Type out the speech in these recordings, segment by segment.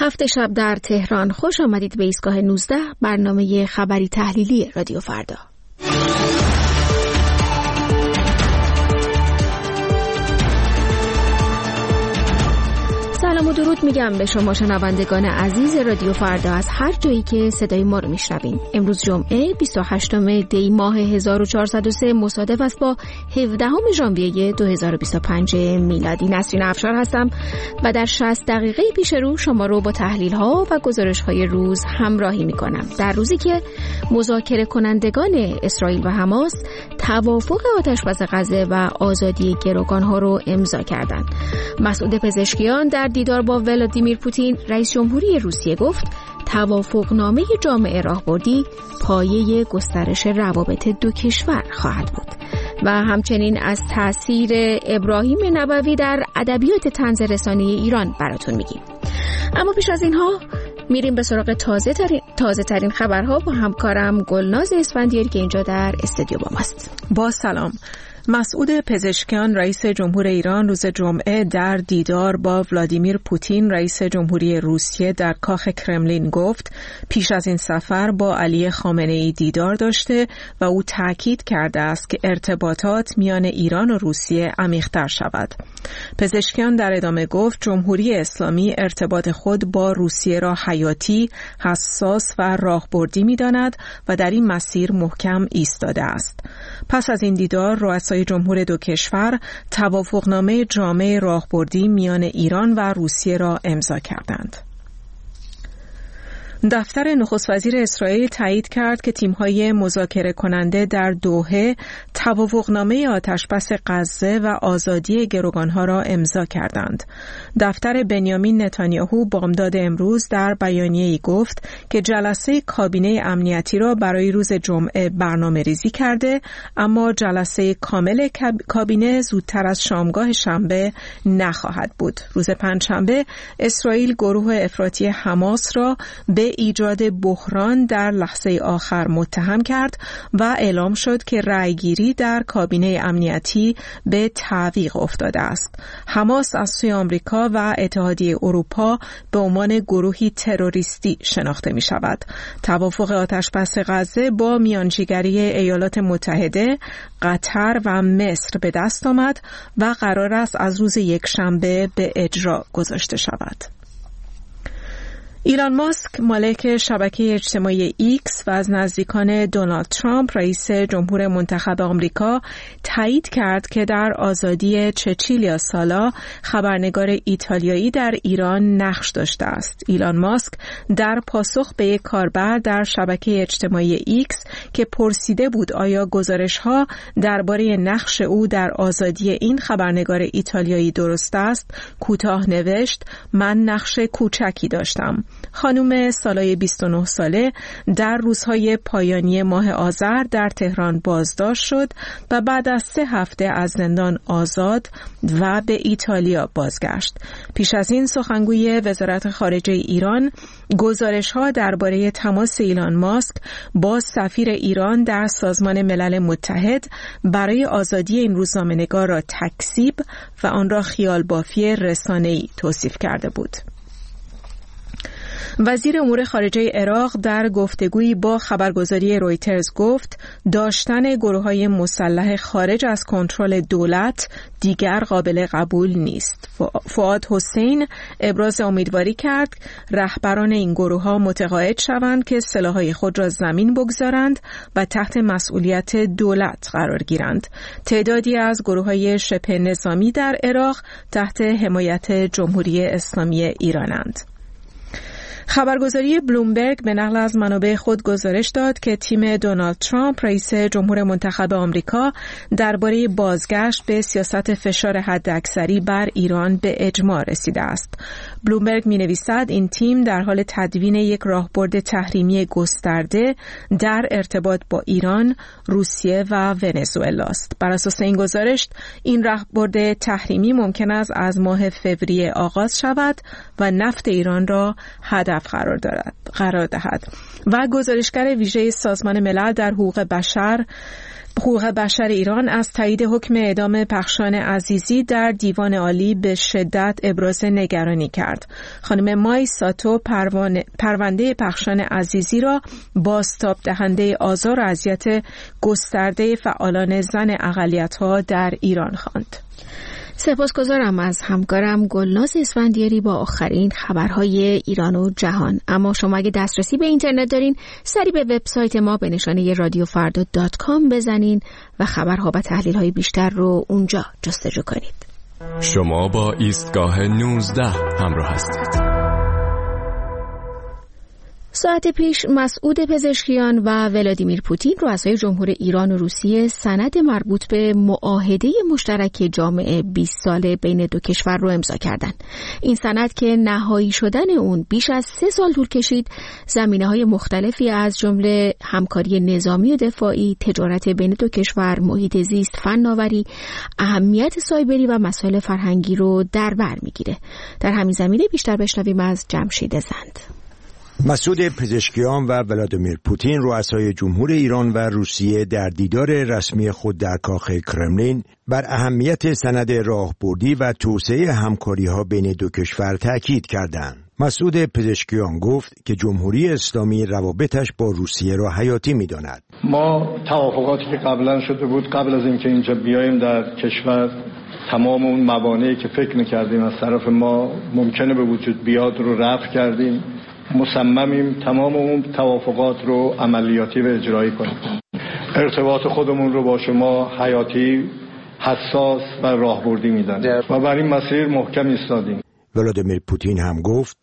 هفت شب در تهران. خوش آمدید به ایستگاه 19، برنامه خبری تحلیلی رادیو فردا. سلام و درود میگم به شما شنوندگان عزیز رادیو فردا از هر جایی که صدای ما رو میشنوین. امروز جمعه 28 دی ماه 1403 مصادف است با 17 ژانویه 2025 میلادی. نسرین افشار هستم و در 60 دقیقه پیش رو شما رو با تحلیل ها و گزارش های روز همراهی میکنم. در روزی که مذاکره کنندگان اسرائیل و حماس توافق آتشبس غزه و آزادی گروگان ها رو امضا کردند. مسعود پزشکیان در دیدار با ولادیمیر پوتین رئیس جمهوری روسیه گفت توافقنامه جامع راهبردی پایه گسترش روابط دو کشور خواهد بود. و همچنین از تاثیر ابراهیم نبوی در ادبیات طنز رسانه ایران براتون میگیم. اما پیش از اینها میریم به سراغ تازه ترین خبرها با همکارم گلناز اسفندیاری که اینجا در استودیو با ماست. با سلام. مسعود پزشکیان رئیس جمهور ایران روز جمعه در دیدار با ولادیمیر پوتین رئیس جمهوری روسیه در کاخ کرملین گفت پیش از این سفر با علی خامنه‌ای دیدار داشته و او تاکید کرده است که ارتباطات میان ایران و روسیه عمیق‌تر شود. پزشکیان در ادامه گفت جمهوری اسلامی ارتباط خود با روسیه را حیاتی، حساس و راهبردی می‌داند و در این مسیر محکم ایستاده است. پس از این دیدار رؤسای جمهور دو کشور توافقنامه جامع راهبردی میان ایران و روسیه را امضا کردند. دفتر نخست وزیر اسرائیل تایید کرد که تیم‌های مذاکره کننده در دوحه توافقنامه آتشبس غزه و آزادی گروگان‌ها را امضا کردند. دفتر بنیامین نتانیاهو بامداد امروز در بیانیه‌ای گفت که جلسه کابینه امنیتی را برای روز جمعه برنامه‌ریزی کرده، اما جلسه کامل کابینه زودتر از شامگاه شنبه نخواهد بود. روز پنجشنبه اسرائیل گروه افراطی حماس را به ایجاد بحران در لحظه آخر متهم کرد و اعلام شد که رأیگیری در کابینه امنیتی به تعویق افتاده است. حماس از سوی آمریکا و اتحادیه اروپا به عنوان گروهی تروریستی شناخته می شود. توافق آتشبس غزه با میانجیگری ایالات متحده، قطر و مصر به دست آمد و قرار است از روز یکشنبه به اجرا گذاشته شود. ایلان ماسک مالک شبکه اجتماعی ایکس و از نزدیکان دونالد ترامپ رئیس جمهور منتخب آمریکا تایید کرد که در آزادی چچیلیا سالا خبرنگار ایتالیایی در ایران نقش داشته است. ایلان ماسک در پاسخ به یک کاربر در شبکه اجتماعی ایکس که پرسیده بود آیا گزارش‌ها درباره نقش او در آزادی این خبرنگار ایتالیایی درست است، کوتاه نوشت من نقش کوچکی داشتم. خانم سالای 29 ساله در روزهای پایانی ماه آذر در تهران بازداشت شد و بعد از 3 هفته از زندان آزاد و به ایتالیا بازگشت. پیش از این سخنگوی وزارت خارجه ایران گزارش‌ها درباره تماس ایلان ماسک با سفیر ایران در سازمان ملل متحد برای آزادی این روزنامه‌نگار را تکذیب و آن را خیال بافی رسانه‌ای توصیف کرده بود. وزیر امور خارجه عراق در گفتگویی با خبرگزاری رویترز گفت داشتن گروه‌های مسلح خارج از کنترل دولت دیگر قابل قبول نیست. فؤاد حسین ابراز امیدواری کرد رهبران این گروه‌ها متقاعد شوند که سلاح‌های خود را زمین بگذارند و تحت مسئولیت دولت قرار گیرند. تعدادی از گروه‌های شبه نظامی در عراق تحت حمایت جمهوری اسلامی ایرانند. خبرگزاری بلومبرگ به نقل از منابع خود گزارش داد که تیم دونالد ترامپ رئیس جمهور منتخب آمریکا درباره بازگشت به سیاست فشار حداکثری بر ایران به اجماع رسیده است. بلومبرگ می‌نویسد این تیم در حال تدوین یک راهبرد تحریمی گسترده در ارتباط با ایران، روسیه و ونزوئلا است. بر اساس این گزارش این راهبرد تحریمی ممکن است از ماه فوریه آغاز شود و نفت ایران را هدف قرار دهد. و گزارشگر ویژه سازمان ملل در حقوق بشر حقوق بشر ایران از تایید حکم اعدام پخشان عزیزی در دیوان عالی به شدت ابراز نگرانی کرد. خانم مای ساتو پرونده پخشان عزیزی را بازتاب دهنده آزار و اذیت گسترده فعالان زن اقلیت‌ها در ایران خواند. سپاسگزارم از همکارم گلناز اسفندیاری با آخرین خبرهای ایران و جهان. اما شما اگه دسترسی به اینترنت دارین، سری به وبسایت ما به نشانه radiofarda.com بزنین و خبرها و تحلیل‌های بیشتر رو اونجا جستجو کنید. شما با ایستگاه 19 همراه هستید. ساعت پیش مسعود پزشکیان و ولادیمیر پوتین رؤسای جمهور ایران و روسیه سند مربوط به معاهده مشترک جامع 20 ساله بین دو کشور رو امضا کردند. این سند که نهایی شدن اون بیش از 3 سال طول کشید، زمینه‌های مختلفی از جمله همکاری نظامی و دفاعی، تجارت بین دو کشور، محیط زیست، فناوری، اهمیت سایبری و مسائل فرهنگی رو در بر میگیره. در همین زمینه بیشتر بشنویم از جمشید زند. مسعود پزشکیان و ولادیمیر پوتین رؤسای جمهور ایران و روسیه در دیدار رسمی خود در کاخ کرملین بر اهمیت سند راهبردی و توسعه همکاری‌ها بین دو کشور تأکید کردند. مسعود پزشکیان گفت که جمهوری اسلامی روابطش با روسیه را حیاتی می‌داند. ما توافقاتی که قبلا شده بود قبل از اینکه اینجا بیایم در کشور، تمام اون موانعی که فکر می‌کردیم از طرف ما ممکنه به وجود بیاد رو رفع کردیم. مصممیم تمام اون توافقات رو عملیاتی و اجرایی کنیم. ارتباط خودمون رو با شما حیاتی، حساس و راهبردی میدونیم و بر این مسیر محکم ایستادیم. ولادیمیر پوتین هم گفت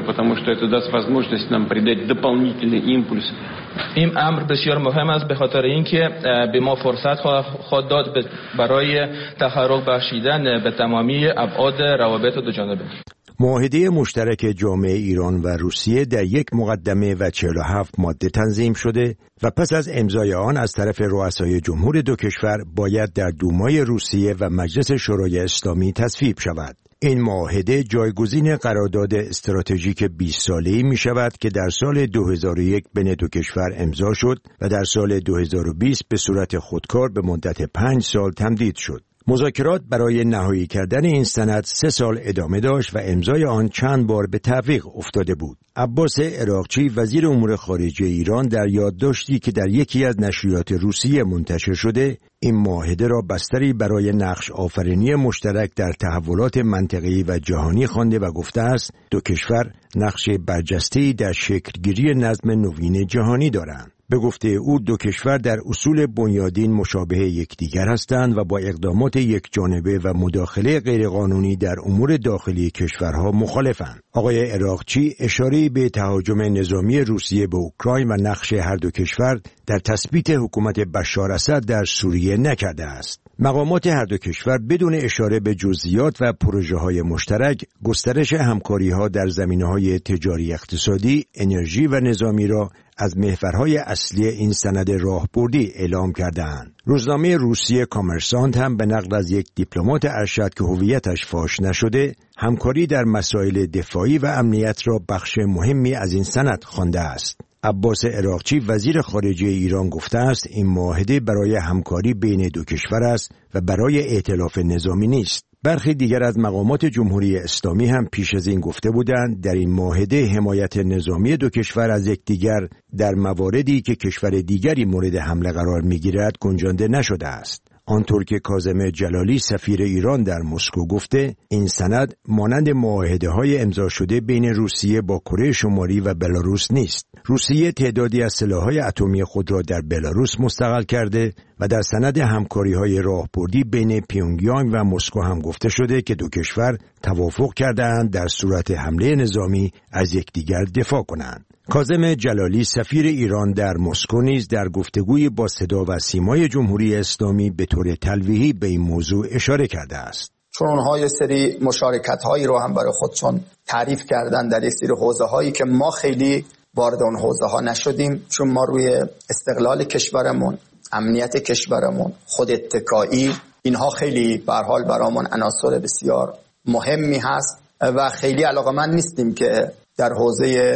این امر بسیار مهم است به خاطر اینکه به ما فرصت خواهد داد برای تحرک بخشیدن به تمامی ابعاد روابط دوجانبه. معاهده مشترک جامع ایران و روسیه در یک مقدمه و 47 ماده تنظیم شده و پس از امضای آن از طرف رؤسای جمهور دو کشور باید در دومای روسیه و مجلس شورای اسلامی تصویب شود. این معاهده جایگزین قرارداد استراتژیک 20 ساله‌ای می شود که در سال 2001 بین دو کشور امضا شد و در سال 2020 به صورت خودکار به مدت 5 سال تمدید شد. مذاکرات برای نهایی کردن این سند 3 سال ادامه داشت و امضای آن چند بار به تعویق افتاده بود. عباس عراقچی وزیر امور خارجه ایران در یادداشتی که در یکی از نشریات روسیه منتشر شده، این معاهده را بستری برای نقش آفرینی مشترک در تحولات منطقه‌ای و جهانی خوانده و گفته است دو کشور نقش برجسته‌ای در شکلگیری نظم نوین جهانی دارند. به گفته او دو کشور در اصول بنیادین مشابه یکدیگر هستند و با اقدامات یک جانبه و مداخله غیرقانونی در امور داخلی کشورها مخالفند. آقای عراقچی اشاره به تهاجم نظامی روسیه به اوکراین و نقش هر دو کشور در تثبیت حکومت بشار اسد در سوریه نکرده است. مقامات هر دو کشور بدون اشاره به جزئیات و پروژه‌های مشترک گسترش همکاری‌ها در زمینه‌های تجاری، اقتصادی، انرژی و نظامی را از محورهای اصلی این سند راهبردی اعلام کردند. روزنامه روسیه کامرسانت هم به نقل از یک دیپلمات ارشد که هویتش فاش نشده، همکاری در مسائل دفاعی و امنیت را بخش مهمی از این سند خوانده است. عباس عراقچی وزیر خارجه ایران گفته است این معاهده برای همکاری بین دو کشور است و برای ائتلاف نظامی نیست. برخی دیگر از مقامات جمهوری اسلامی هم پیش از این گفته بودند در این معاهده حمایت نظامی دو کشور از یکدیگر در مواردی که کشور دیگری مورد حمله قرار می‌گیرد گنجانده نشده است. آنطور که کاظم جلالی سفیر ایران در مسکو گفته این سند مانند معاهده‌های امضا شده بین روسیه با کره شمالی و بلاروس نیست. روسیه تعدادی از سلاح‌های اتمی خود را در بلاروس مستقل کرده و در سند همکاری‌های راهبردی بین پیونگیانگ و مسکو هم گفته شده که دو کشور توافق کرده‌اند در صورت حمله نظامی از یکدیگر دفاع کنند. کاظم جلالی سفیر ایران در مسکو نیز در گفتگوی با صدا و سیمای جمهوری اسلامی به طور تلویحی به این موضوع اشاره کرده است. چون اونها یه سری مشارکت‌هایی رو هم برای خودشون تعریف کردن در یک سری حوزه‌هایی که ما خیلی وارد اون حوزه‌ها نشدیم، چون ما روی استقلال کشورمون، امنیت کشورمون، خود اتکایی، اینها خیلی به هر حال برامون عناصر بسیار مهمی هست و خیلی علاقه‌مند نیستیم که در حوزه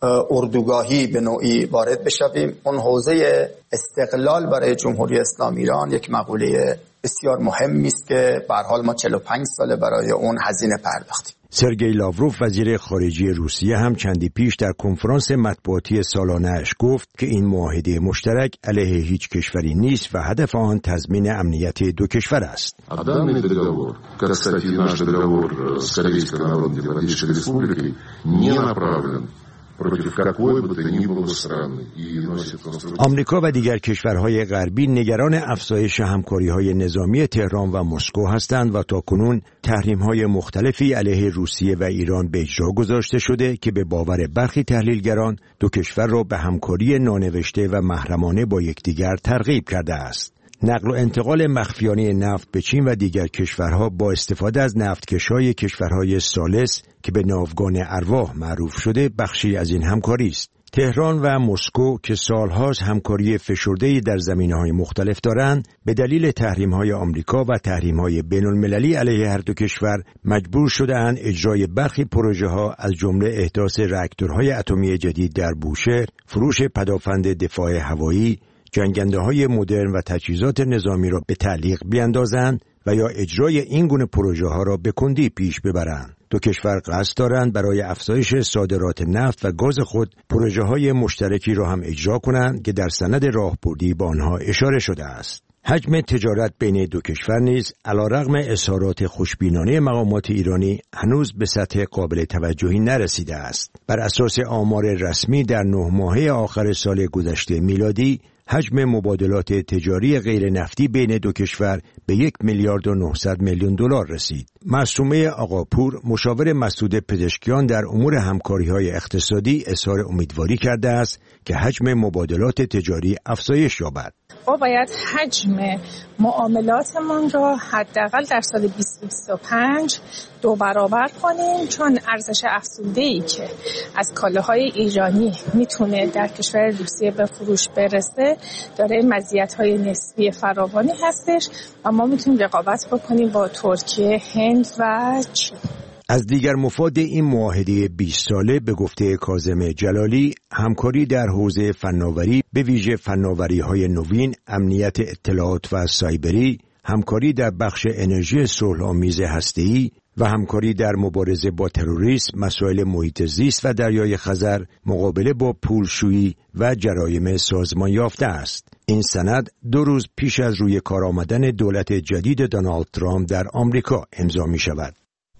اردوگاهی به نوعی وارد بشویم. اون حوزه استقلال برای جمهوری اسلامی ایران یک مقوله بسیار مهمی است که به هر حال ما 45 ساله برای اون هزینه پرداختیم. سرگئی لاوروف وزیر خارجه روسیه هم چندی پیش در کنفرانس مطبوعاتی سالانه‌اش گفت که این معاهده مشترک علیه هیچ کشوری نیست و هدف آن تضمین امنیت دو کشور است. آمریکا و دیگر کشورهای غربی نگران افزایش همکاری‌های نظامی تهران و مسکو هستند و تاکنون تحریم‌های مختلفی علیه روسیه و ایران به اجرا گذاشته شده که به باور برخی تحلیلگران دو کشور را به همکاری نانوشته و محرمانه با یکدیگر ترغیب کرده است. نقل و انتقال مخفیانه نفت به چین و دیگر کشورها با استفاده از نفتکش‌های کشورهای ثالث که به ناوگان ارواح معروف شده بخشی از این همکاری است. تهران و مسکو که سالهاست همکاری فشرده‌ای در زمینه‌های مختلف دارند، به دلیل تحریم‌های آمریکا و تحریم‌های بین‌المللی علیه هر دو کشور مجبور شده‌اند اجرای برخی پروژه‌ها از جمله احداث راکتورهای اتمی جدید در بوشهر، فروش پدافند دفاع هوایی، جنگنده‌های مدرن و تجهیزات نظامی را به تعلیق بیاندازند و یا اجرای این گونه پروژه‌ها را به کندی پیش ببرند. دو کشور قصد دارند برای افزایش صادرات نفت و گاز خود پروژه‌های مشترکی را هم اجرا کنند که در سند راهبردی به آنها اشاره شده است. حجم تجارت بین دو کشور نیز علیرغم اظهارات خوشبینانه مقامات ایرانی هنوز به سطح قابل توجهی نرسیده است. بر اساس آمار رسمی در 9 ماهه آخر سال گذشته میلادی حجم مبادلات تجاری غیر نفتی بین دو کشور به 1,900,000,000 دلار رسید. معصومه آقاپور، مشاور مسعود پزشکیان در امور همکاری‌های اقتصادی، اظهار امیدواری کرده است که حجم مبادلات تجاری افزایش یابد. ما باید حجم معاملاتمون را حداقل در سال 2025 2 برابر کنیم، چون ارزش افزوده‌ای که از کالاهای ایرانی میتونه در کشور روسیه به فروش برسه داره مزیت‌های نسبی فراوانی هستش و ما میتونیم رقابت بکنیم با ترکیه، هند و چین. از دیگر مفاد این معاهده 20 ساله به گفته کاظم جلالی، همکاری در حوزه فناوری به ویژه فناوری‌های نوین، امنیت اطلاعات و سایبری، همکاری در بخش انرژی صلح‌آمیز هسته‌ای و همکاری در مبارزه با تروریسم، مسائل محیط زیست و دریای خزر، مقابله با پولشویی و جرایم سازمان یافته است. این سند 2 روز پیش از روی کار آمدن دولت جدید دونالد ترامپ در آمریکا امضا می شود.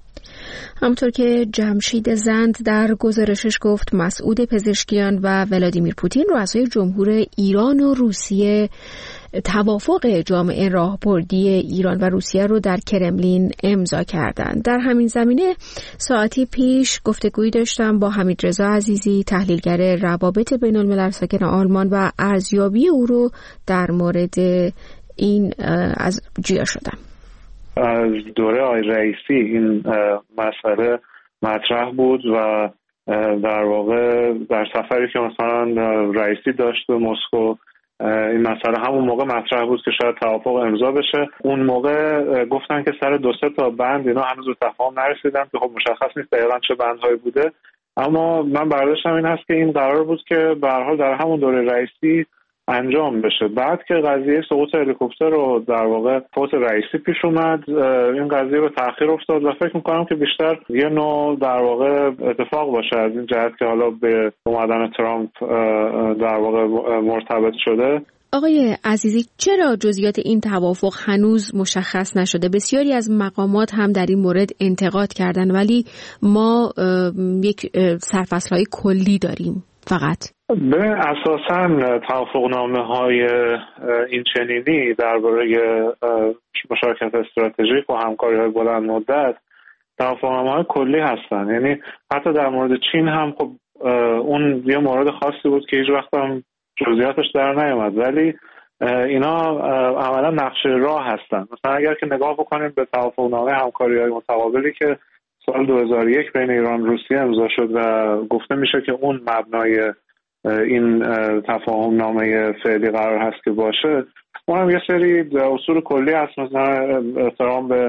همونطور که جمشید زند در گزارشش گفت، مسعود پزشکیان و ولادیمیر پوتین رؤسای جمهور ایران و روسیه توافق جامعه راهبردی ایران و روسیه رو در کرملین امضا کردند. در همین زمینه ساعتی پیش گفتگویی داشتم با حمیدرضا عزیزی، تحلیلگر روابط بین الملل ساکن آلمان و ارزیابی او رو در مورد این از جیا شدم. از دوره آقای رئیسی این مسئله مطرح بود و در واقع در سفری که مثلا رئیسی داشت به مسکو این مسئله همون موقع مطرح بود که شاید توافق امضا بشه. اون موقع گفتن که سر 2-3 تا بند اینا هنوز به تفاهم نرسیدن که خب مشخص نیست دقیقاً چه بندهایی بوده، اما من برداشتم این هست که این قرار بود که به هر حال در همون دوره رئیسی انجام بشه. بعد که قضیه سقوط هلیکوپتر رو در واقع فوت رئیسی پیش اومد، این قضیه به تأخیر افتاد و فکر می‌کنم که بیشتر یه نوع در واقع اتفاق باشه از این جهت که حالا به اومدن ترامپ در واقع مرتبط شده. آقای عزیزی، چرا جزئیات این توافق هنوز مشخص نشده؟ بسیاری از مقامات هم در این مورد انتقاد کردن، ولی ما یک سرفصل‌های کلی داریم فقط. به اساساً توافقنامه‌های این چنینی درباره مشارکت استراتژیک و همکاری‌های بلند مدت توافقنامه‌های کلی هستن. یعنی حتی در مورد چین هم خب اون یه مورد خاصی بود که هیچ وقت هم جزئیاتش در نیامد، ولی اینا عملاً نقشه راه هستن. مثلا اگر که نگاه بکنیم به توافقنامه همکاری‌های متقابلی که سال 2001 بین ایران و روسیه امضا شد و گفته میشه که اون مبنای این تفاهم نامه فعلی قرار هست که باشه، اون هم یه سری اصول کلی هست، مثلا احترام به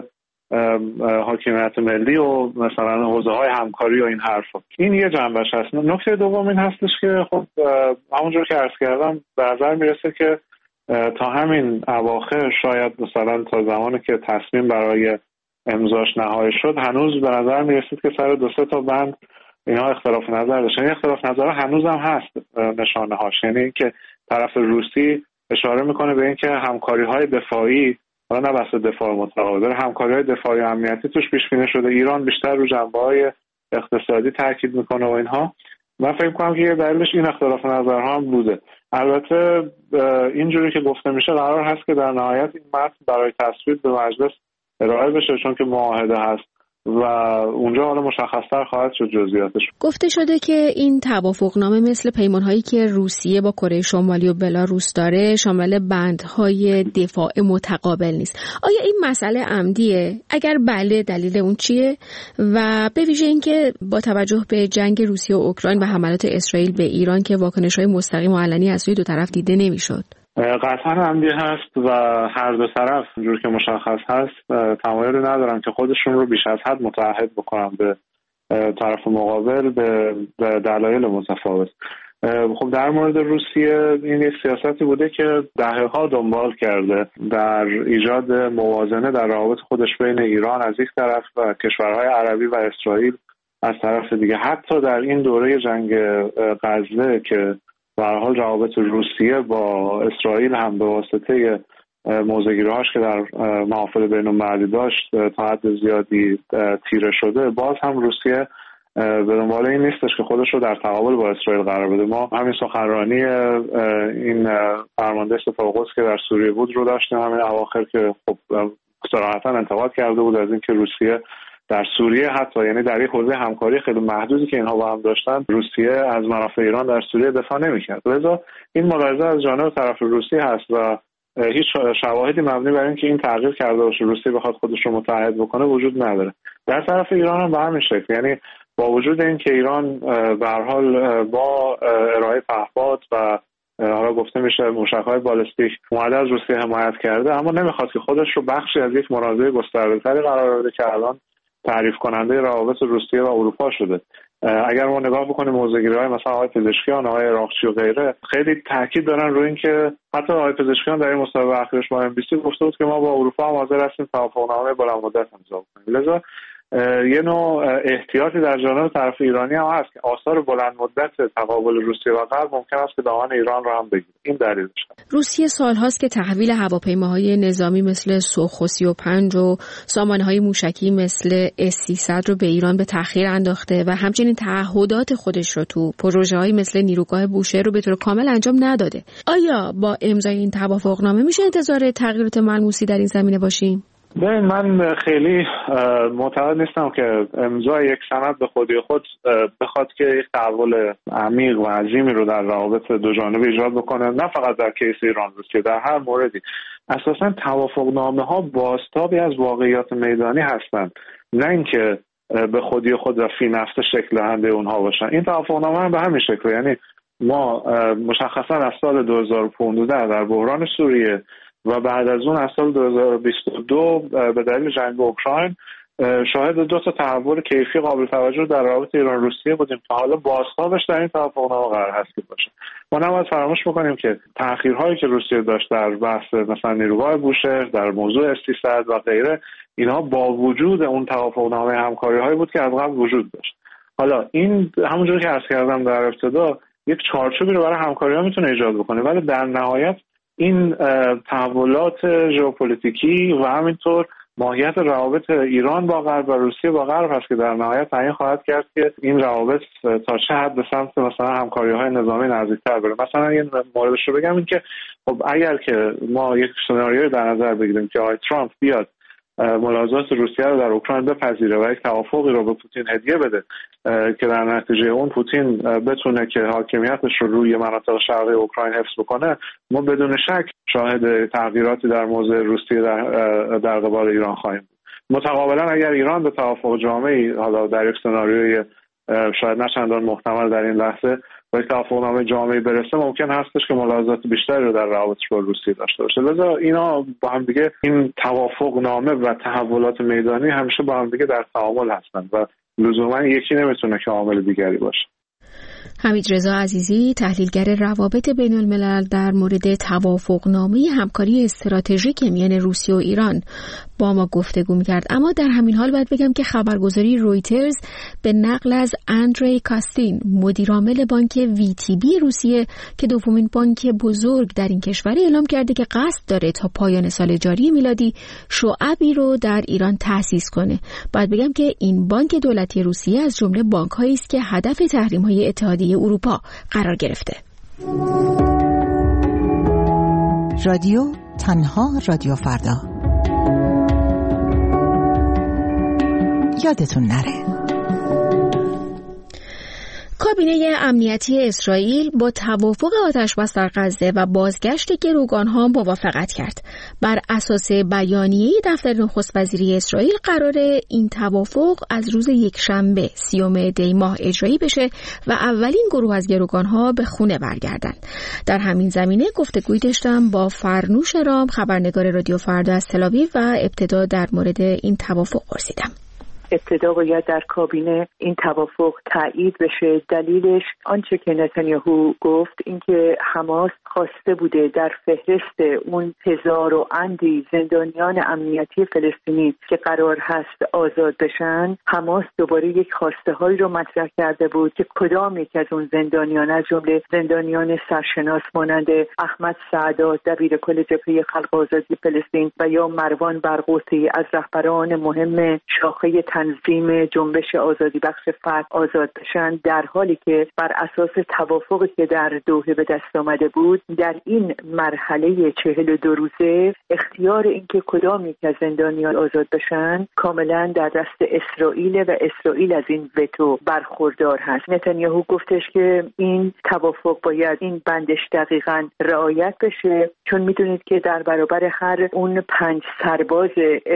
حاکمیت ملی و مثلا حوزه‌های همکاری و این حرفا. این یه جنبش هست. نکته دوم این هستش که خب همونجور که عرض کردم به نظر میرسه که تا همین اواخر شاید مثلا تا زمانی که تصمیم برای امضاش نهایی شد هنوز به نظر میرسید که سر 2-3 تا بند اینا اختلاف نظر داشتن. اختلاف نظر هنوز هم هست نشانه هاش، یعنی اینکه طرف روسی اشاره میکنه به اینکه همکاری‌های دفاعی، حالا نه بحث دفاع متقابل، همکاری‌های دفاعی و امنیتی توش پیش بینی شده. ایران بیشتر رو جنبه‌های اقتصادی تاکید میکنه و اینها. من فکر می‌کنم که یه دلیلش این اختلاف نظرها هم بوده. البته اینجوری که گفته میشه قرار هست که در نهایت این متن برای تصویب به مجلس ارائه بشه چون که معاهده هست و اونجا حالا مشخص‌تر خواهد شد جزئیاتش. گفته شده که این توافقنامه مثل پیمان‌هایی که روسیه با کره شمالی و بلاروس داره شامل بندهای دفاع متقابل نیست. آیا این مسئله عمدیه؟ اگر بله دلیل اون چیه؟ و به ویژه اینکه با توجه به جنگ روسیه و اوکراین و حملات اسرائیل به ایران که واکنش‌های مستقیم و علنی از سوی دو طرف دیده نمی‌شد. قطعا عمدی هست و هر دو طرف اینجور که مشخص هست تمایلی ندارن که خودشون رو بیش از حد متعهد بکنن به طرف مقابل به دلایل متفاوت. خب در مورد روسیه این یک سیاستی بوده که دهه‌ها دنبال کرده در ایجاد موازنه در روابط خودش بین ایران از یک طرف و کشورهای عربی و اسرائیل از طرف دیگه. حتی در این دوره جنگ غزه که به هر حال روابط روسیه با اسرائیل هم به واسطه موضع‌گیری‌هاش که در محافل بین‌المللی داشت تا حد زیادی تیره شده، باز هم روسیه به دنبال این نیستش که خودش رو در تقابل با اسرائیل قرار بده. ما همین سخنرانی این فرمانده سپاه قدس که در سوریه بود رو داشتیم همین اواخر که خب صراحتاً انتقاد کرده بود از اینکه روسیه در سوریه حتی یعنی در یک حوزه همکاری خیلی محدودی که اینها با هم داشتن روسیه از منافع ایران در سوریه دفاع نمی‌کرد. لذا این ملاحظه از جانب طرف روسی هست و هیچ شواهدی مبنی بر اینکه این تغییر کرده باشه روسیه بخواد خودش رو متحد بکنه وجود نداره. در طرف ایران هم به همین شکل، یعنی با وجود اینکه ایران به هر حال با ارائه پهپاد و حالا گفته میشه موشک‌های بالستیک اومده از روسیه حمایت کرده، اما نمیخواد که خودش رو بخشی از یک منازعه گسترده‌تری قرار بده که الان تعریف کننده روابط روسیه و اروپا شده. اگر ما نگاه بکنیم موضع‌گیری‌های مثلا آقای پزشکیان، آقای عراقچی و غیره خیلی تاکید دارن روی این که حتی آقای پزشکیان در این مصاحبه اخیرش با MBC گفته بود که ما با اروپا هم حاضر هستیم توافقنامه بلند مدت امضا کنیم. لذا یه نوع احتیاطی در جانب طرف ایرانی هم هست که آثار بلند مدت تقابل روسیه و غرب ممکن است که دامن ایران رو هم بگیره. این دلیلش هست. روسیه سال‌هاست که تحویل هواپیماهای نظامی مثل سوخو 35 و سامانه‌های موشکی مثل S-300 رو به ایران به تأخیر انداخته و همچنین تعهدات خودش رو تو پروژه‌های مثل نیروگاه بوشهر رو به طور کامل انجام نداده. آیا با امضای این توافقنامه میشه انتظار تغییرات ملموسی در این زمینه باشیم؟ من خیلی معتقد نیستم که امضای یک سند به خودی خود بخواد که یک تحول عمیق و عظیمی رو در روابط دو جانبه ایجاد بکنه، نه فقط در کیس ایران روسیه، در هر موردی. اساساً توافقنامه‌ها بازتابی از واقعیات میدانی هستند، نه اینکه به خودی خود و فی نفس شکل دهنده اونها باشن. این توافقنامه هم به همین شکل، یعنی ما مشخصاً از سال 2015 در بحران سوریه و بعد از اون از سال 2022 به دلیل جنگ اوکراین شاهد دو تا تحول کیفی قابل توجه در روابط ایران روسیه بودیم که حالا بازتابش در این توافقنامه قرار هست که باشه. ما نباید فراموش بکنیم که تأخیرهایی که روسیه داشت در بحث مثلا نیروگاه بوشهر، در موضوع S-300 و غیره، اینها با وجود اون توافقنامه همکاری‌هایی بود که از قبل وجود داشت. حالا این همونجوری که عرض کردم در ابتدا یک چارچوبی رو برای همکاری‌ها میتونه ایجاد بکنه، ولی در نهایت این تحولات ژئوپلیتیکی و همینطور ماهیت روابط ایران با غرب و روسیه با غرب هست که در نهایت تعیین خواهد کرد که این روابط تا چه حد به سمت مثلا همکاری‌های نظامی نزدیک‌تر بره. مثلا یه موردش رو بگم این که خب اگر که ما یک سناریوی در نظر بگیریم که آقای ترامپ بیاد ملاحظات روسیه رو در اوکراین بپذیره و یک توافقی رو به پوتین هدیه بده که در نتیجه اون پوتین بتونه که حاکمیتش رو روی مناطق شرقی اوکراین حفظ بکنه، ما بدون شک شاهد تغییراتی در موضع روسیه در قبال ایران خواهیم بود. متقابلا اگر ایران به توافق جامعی حالا در یک سناریوی شاید نه چندان محتمل در این لحظه به توافقنامه جامعی برسه ممکن هستش که ملاحظات بیشتری رو در روابط با روسیه داشته باشه. لذا اینا با هم دیگه، این توافقنامه و تحولات میدانی همیشه با هم دیگه در تعامل هستن و لزوما یکی نمیتونه که عامل دیگری باشه. حمیدرضا عزیزی، تحلیلگر روابط بین الملل، در مورد توافقنامه همکاری استراتژیک میان روسیه و ایران با ما گفتگو می‌کرد. اما در همین حال باید بگم که خبرگزاری رویترز به نقل از اندری کاستین، مدیرعامل بانک VTB روسیه که دومین بانک بزرگ در این کشور، اعلام کرده که قصد داره تا پایان سال جاری میلادی شعبی رو در ایران تأسیس کنه. باید بگم که این بانک دولتی روسیه از جمله بانک‌هایی است که هدف تحریم‌های اتحادیه اروپا قرار گرفته. رادیو تنها رادیو فردا. یادتون نره. کابینه امنیتی اسرائیل با توافق آتش‌بس در غزه و بازگشت گروگان‌ها موافقت کرد. بر اساس بیانیه دفتر نخست وزیری اسرائیل قرار این توافق از روز یکشنبه 30 دی ماه اجرایی بشه و اولین گروه از گروگان‌ها به خونه برگردند. در همین زمینه گفتگویی داشتم با فرنوش رام، خبرنگار رادیو فردا از تل‌آویو، و ابتدا در مورد این توافق پرسیدم. ابتدا باید در کابینه این توافق تایید بشه. دلیلش آنچه که نتانیاهو گفت اینکه حماس خواسته بوده در فهرست اون 1000 و اندی زندانیان امنیتی فلسطینی که قرار هست آزاد بشن، حماس دوباره یک خواسته هایی رو مطرح کرده بود که کدام یک از اون زندانیان، از جمله زندانیان سرشناس مانند احمد سعدات دبیر کل جبهه خلق آزادی فلسطین و یا مروان برغوثی از رهبران مهم شاخه تنظیم جنبش آزادی بخش فرد آزاد بشن، در حالی که بر اساس توافقی که در دوحه به دست آمده بود، در این مرحله 42 روزه اختیار اینکه کدام یک از زندانیان آزاد بشن کاملا در دست اسرائیل و اسرائیل از این وتو برخوردار هست. نتانیاهو گفتش که این توافق باید این بندش دقیقاً رعایت بشه، چون میدونید که در برابر هر اون 5 سرباز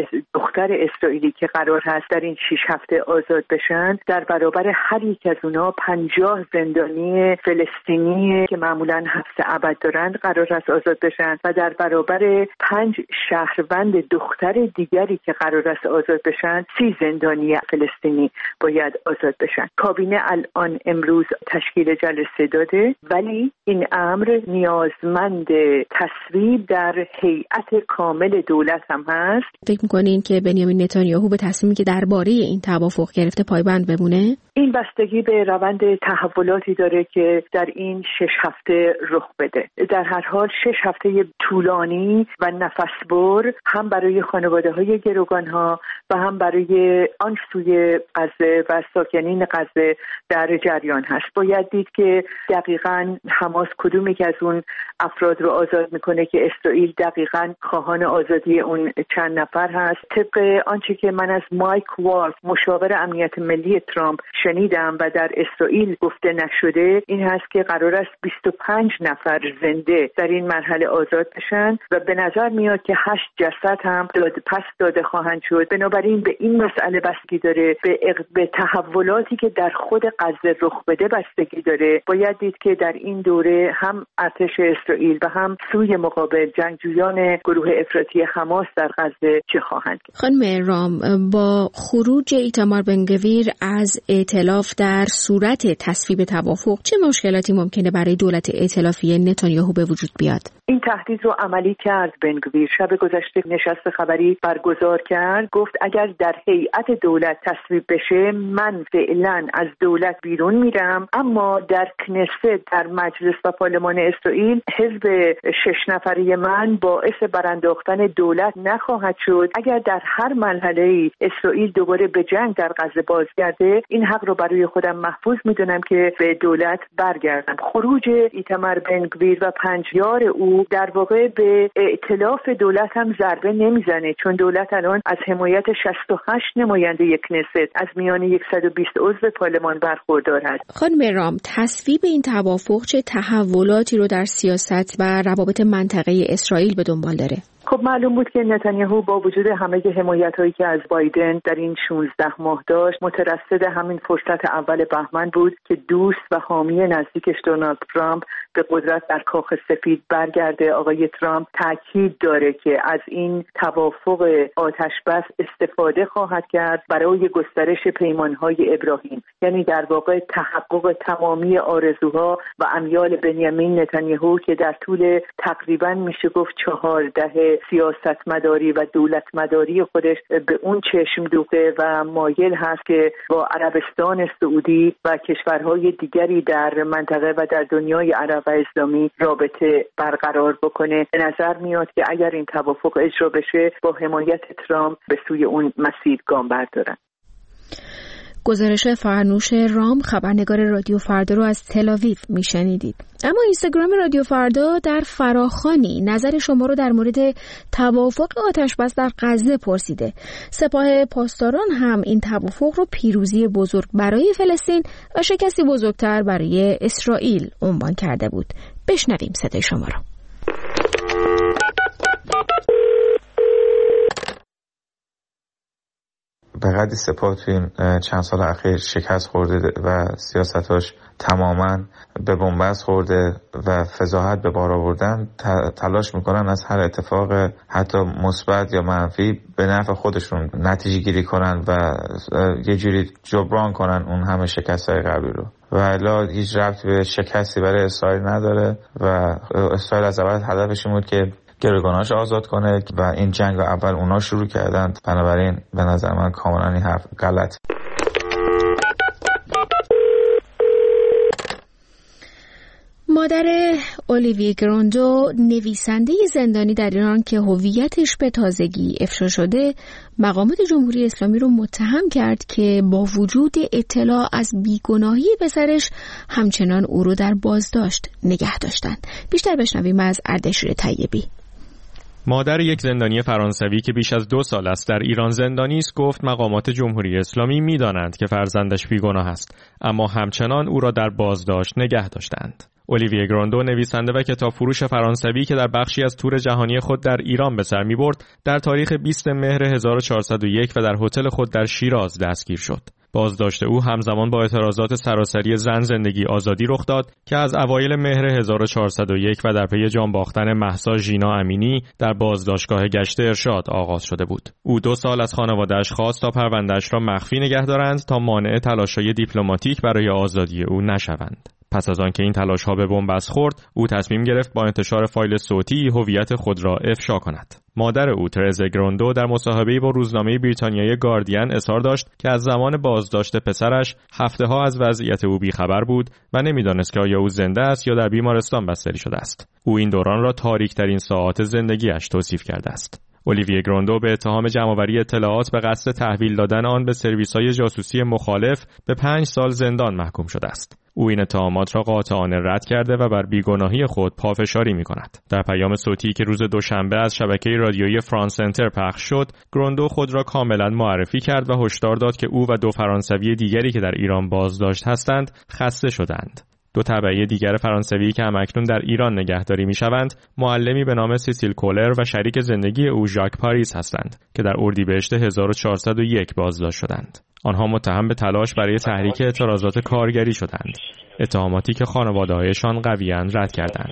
دختر اسرائیلی که قرار هست در این 6 هفته آزاد بشن، در برابر هر یک از اونها 50 زندانی فلسطینی که معمولاً حبس ابد دارند قرار است آزاد بشن و در برابر 5 شهروند دختر دیگری که قرار است آزاد بشن 30 زندانی فلسطینی باید آزاد بشن. کابینه الان امروز تشکیل جلسه داده، ولی این امر نیازمند تصویب در هیئت کامل دولت هم هست. فکر می‌کنین که بنیامین نتانیاهو به تصمیمی که درباره این توافق گرفته پایبند بمونه؟ این بستگی به روند تحولاتی داره که در این 6 هفته رخ بده. در هر حال 6 هفته طولانی و نفسبر هم برای خانواده‌های گروگان‌ها و هم برای آن سوی غزه و ساکنین غزه در جریان هست. باید دید که دقیقاً حماس کدومی که از اون افراد رو آزاد میکنه که اسرائیل دقیقاً خواهان آزادی اون چند نفر هست. طبق آنچه که من از مایک والز مشاور امنیت ملی ترامپ شنیدم و در اسرائیل گفته نشده، این هست که قرار است 25 نفر زنده در این مرحله آزاد بشن و به نظر میاد که 8 جسد هم پس داده خواهند شد. بنابراین به این مسئله بستگی داره، به تحولاتی که در خود غزه رخ بده بستگی داره. باید دید که در این دوره هم ارتش اسرائیل و هم سوی مقابل جنگجویان گروه افراطی حماس در غزه چه خواهند کرد. خانم رام، با خروج ایتامار بنگویر از ائتلاف در صورت تصویب توافق چه مشکلاتی ممکنه برای دولت ائتلافی نتانیاهو به وجود بیاد؟ این تهدید رو عملی کرد بنگویر. شب گذشته نشست خبری برگزار کرد، گفت اگر در هیئت دولت تصویب بشه من فعلا از دولت بیرون میرم، اما در کنست، در مجلس و پارلمان اسرائیل حزب 6 نفره من باعث برانداختن دولت نخواهد شد. اگر در هر مرحله اسرائیل دوباره به جنگ در غزه بازگرده، این حق رو برای خودم محفوظ میدونم که به دولت برگردم. خروج ایتامار بنگویر و 5 یار او در واقع به ائتلاف دولت هم ضربه نمیزنه، چون دولت الان از حمایت 68 نماینده یک کنست از میان 120 عضو پارلمان برخوردار است. خانم رام، تصویب این توافق چه تحولاتی رو در سیاست و روابط منطقه اسرائیل به دنبال داره؟ خب معلوم بود که نتانیاهو با وجود همه حمایت‌هایی که از بایدن در این 16 ماه داشت، مترصد همین فرصت اول بهمن بود که دوست و حامی نزدیکش دونالد ترامپ به قدرت در کاخ سفید برگرده. آقای ترامپ تاکید داره که از این توافق آتشبس استفاده خواهد کرد برای گسترش پیمانهای ابراهیم، یعنی در واقع تحقق تمامی آرزوها و امیال بنیامین نتانیاهو که در طول تقریبا میشه گفت 14 سیاستمداری و دولتمداری خودش به اون چشم دوخته و مایل هست که با عربستان سعودی و کشورهای دیگری در منطقه و در دنیای عرب و اسلامی رابطه برقرار بکنه. به نظر میاد که اگر این توافق اجرا بشه با حمایت ترامپ به سوی اون مسیر گام بردارن. گزارش فرنوش رام، خبرنگار رادیو فردا رو از تل آویو میشنیدید. اما اینستاگرام رادیو فردا در فراخوانی نظر شما رو در مورد توافق آتشبس در غزه پرسیده. سپاه پاسداران هم این توافق رو پیروزی بزرگ برای فلسطین و شکستی بزرگتر برای اسرائیل عنوان کرده بود. بشنویم صدای شما رو. به قدری سپاه توی این چند سال اخیر شکست خورده و سیاستاش تماما به بنبست خورده و فضاحت به بار آوردن، تلاش میکنن از هر اتفاق حتی مثبت یا منفی به نفع خودشون نتیجه گیری کنن و یه جوری جبران کنن اون همه شکست‌های قبلی رو. و الا هیچ ربطی به شکستی برای اسرائیل نداره و اسرائیل از اول هدفش این بود که گروگاناش آزاد کنه و این جنگ رو اول اونا شروع کردن. بنابراین به نظر من کاملا این حرف غلط. مادر اولیویه گراندو، نویسنده زندانی در ایران که هویتش به تازگی افشا شده، مقامات جمهوری اسلامی رو متهم کرد که با وجود اطلاع از بیگناهی پسرش همچنان او رو در بازداشت نگه داشتن. بیشتر بشنویم از اردشیر طیبی. مادر یک زندانی فرانسوی که بیش از 2 سال است در ایران زندانی است گفت مقامات جمهوری اسلامی می‌دانند که فرزندش بیگناه است، اما همچنان او را در بازداشت نگه داشتند. اولیویه گراندو، نویسنده و کتاب فروش فرانسوی که در بخشی از تور جهانی خود در ایران به سر می‌برد، در تاریخ 20 مهر 1401 و در هتل خود در شیراز دستگیر شد. بازداشت او همزمان با اعتراضات سراسری زن زندگی آزادی رخ داد که از اوایل مهر 1401 و در پی جان باختن مهسا ژینا امینی در بازداشتگاه گشت ارشاد آغاز شده بود. او 2 سال از خانواده‌اش خواست تا پرونده‌اش را مخفی نگه دارند تا مانع تلاش‌های دیپلماتیک برای آزادی او نشوند. پس از آنکه این تلاش‌ها به بنبست خورد، او تصمیم گرفت با انتشار فایل صوتی هویت خود را افشا کند. مادر او ترز گراندو در مصاحبه‌ای با روزنامه بریتانیایی گاردین اظهار داشت که از زمان بازداشت پسرش هفته‌ها از وضعیت او بیخبر بود و نمی‌دانست که آیا او زنده است یا در بیمارستان بستری شده است. او این دوران را تاریک‌ترین ساعات زندگیش توصیف کرده است. اولیویه گراندو به اتهام جمع‌آوری اطلاعات به قصد تحویل دادن آن به سرویس‌های جاسوسی مخالف به 5 سال زندان محکوم شده است. او این اتهامات را قاطعانه رد کرده و بر بیگناهی خود پافشاری می‌کند. در پیام صوتی که روز دوشنبه از شبکه رادیویی فرانس سنتر پخش شد، گراندو خود را کاملا معرفی کرد و هشدار داد که او و 2 فرانسوی دیگری که در ایران بازداشت هستند، خسته شدند. 2 تبعی دیگر فرانسوی که همکنون در ایران نگهداری می‌شوند، معلمی به نام سیسیل کولر و شریک زندگی او ژاک پاریس هستند که در اردیبهشت 1401 بازداشت شدند. آنها متهم به تلاش برای تحریک اعتراضات کارگری شدند، اتهاماتی که خانواده‌هایشان قویاً رد کردند.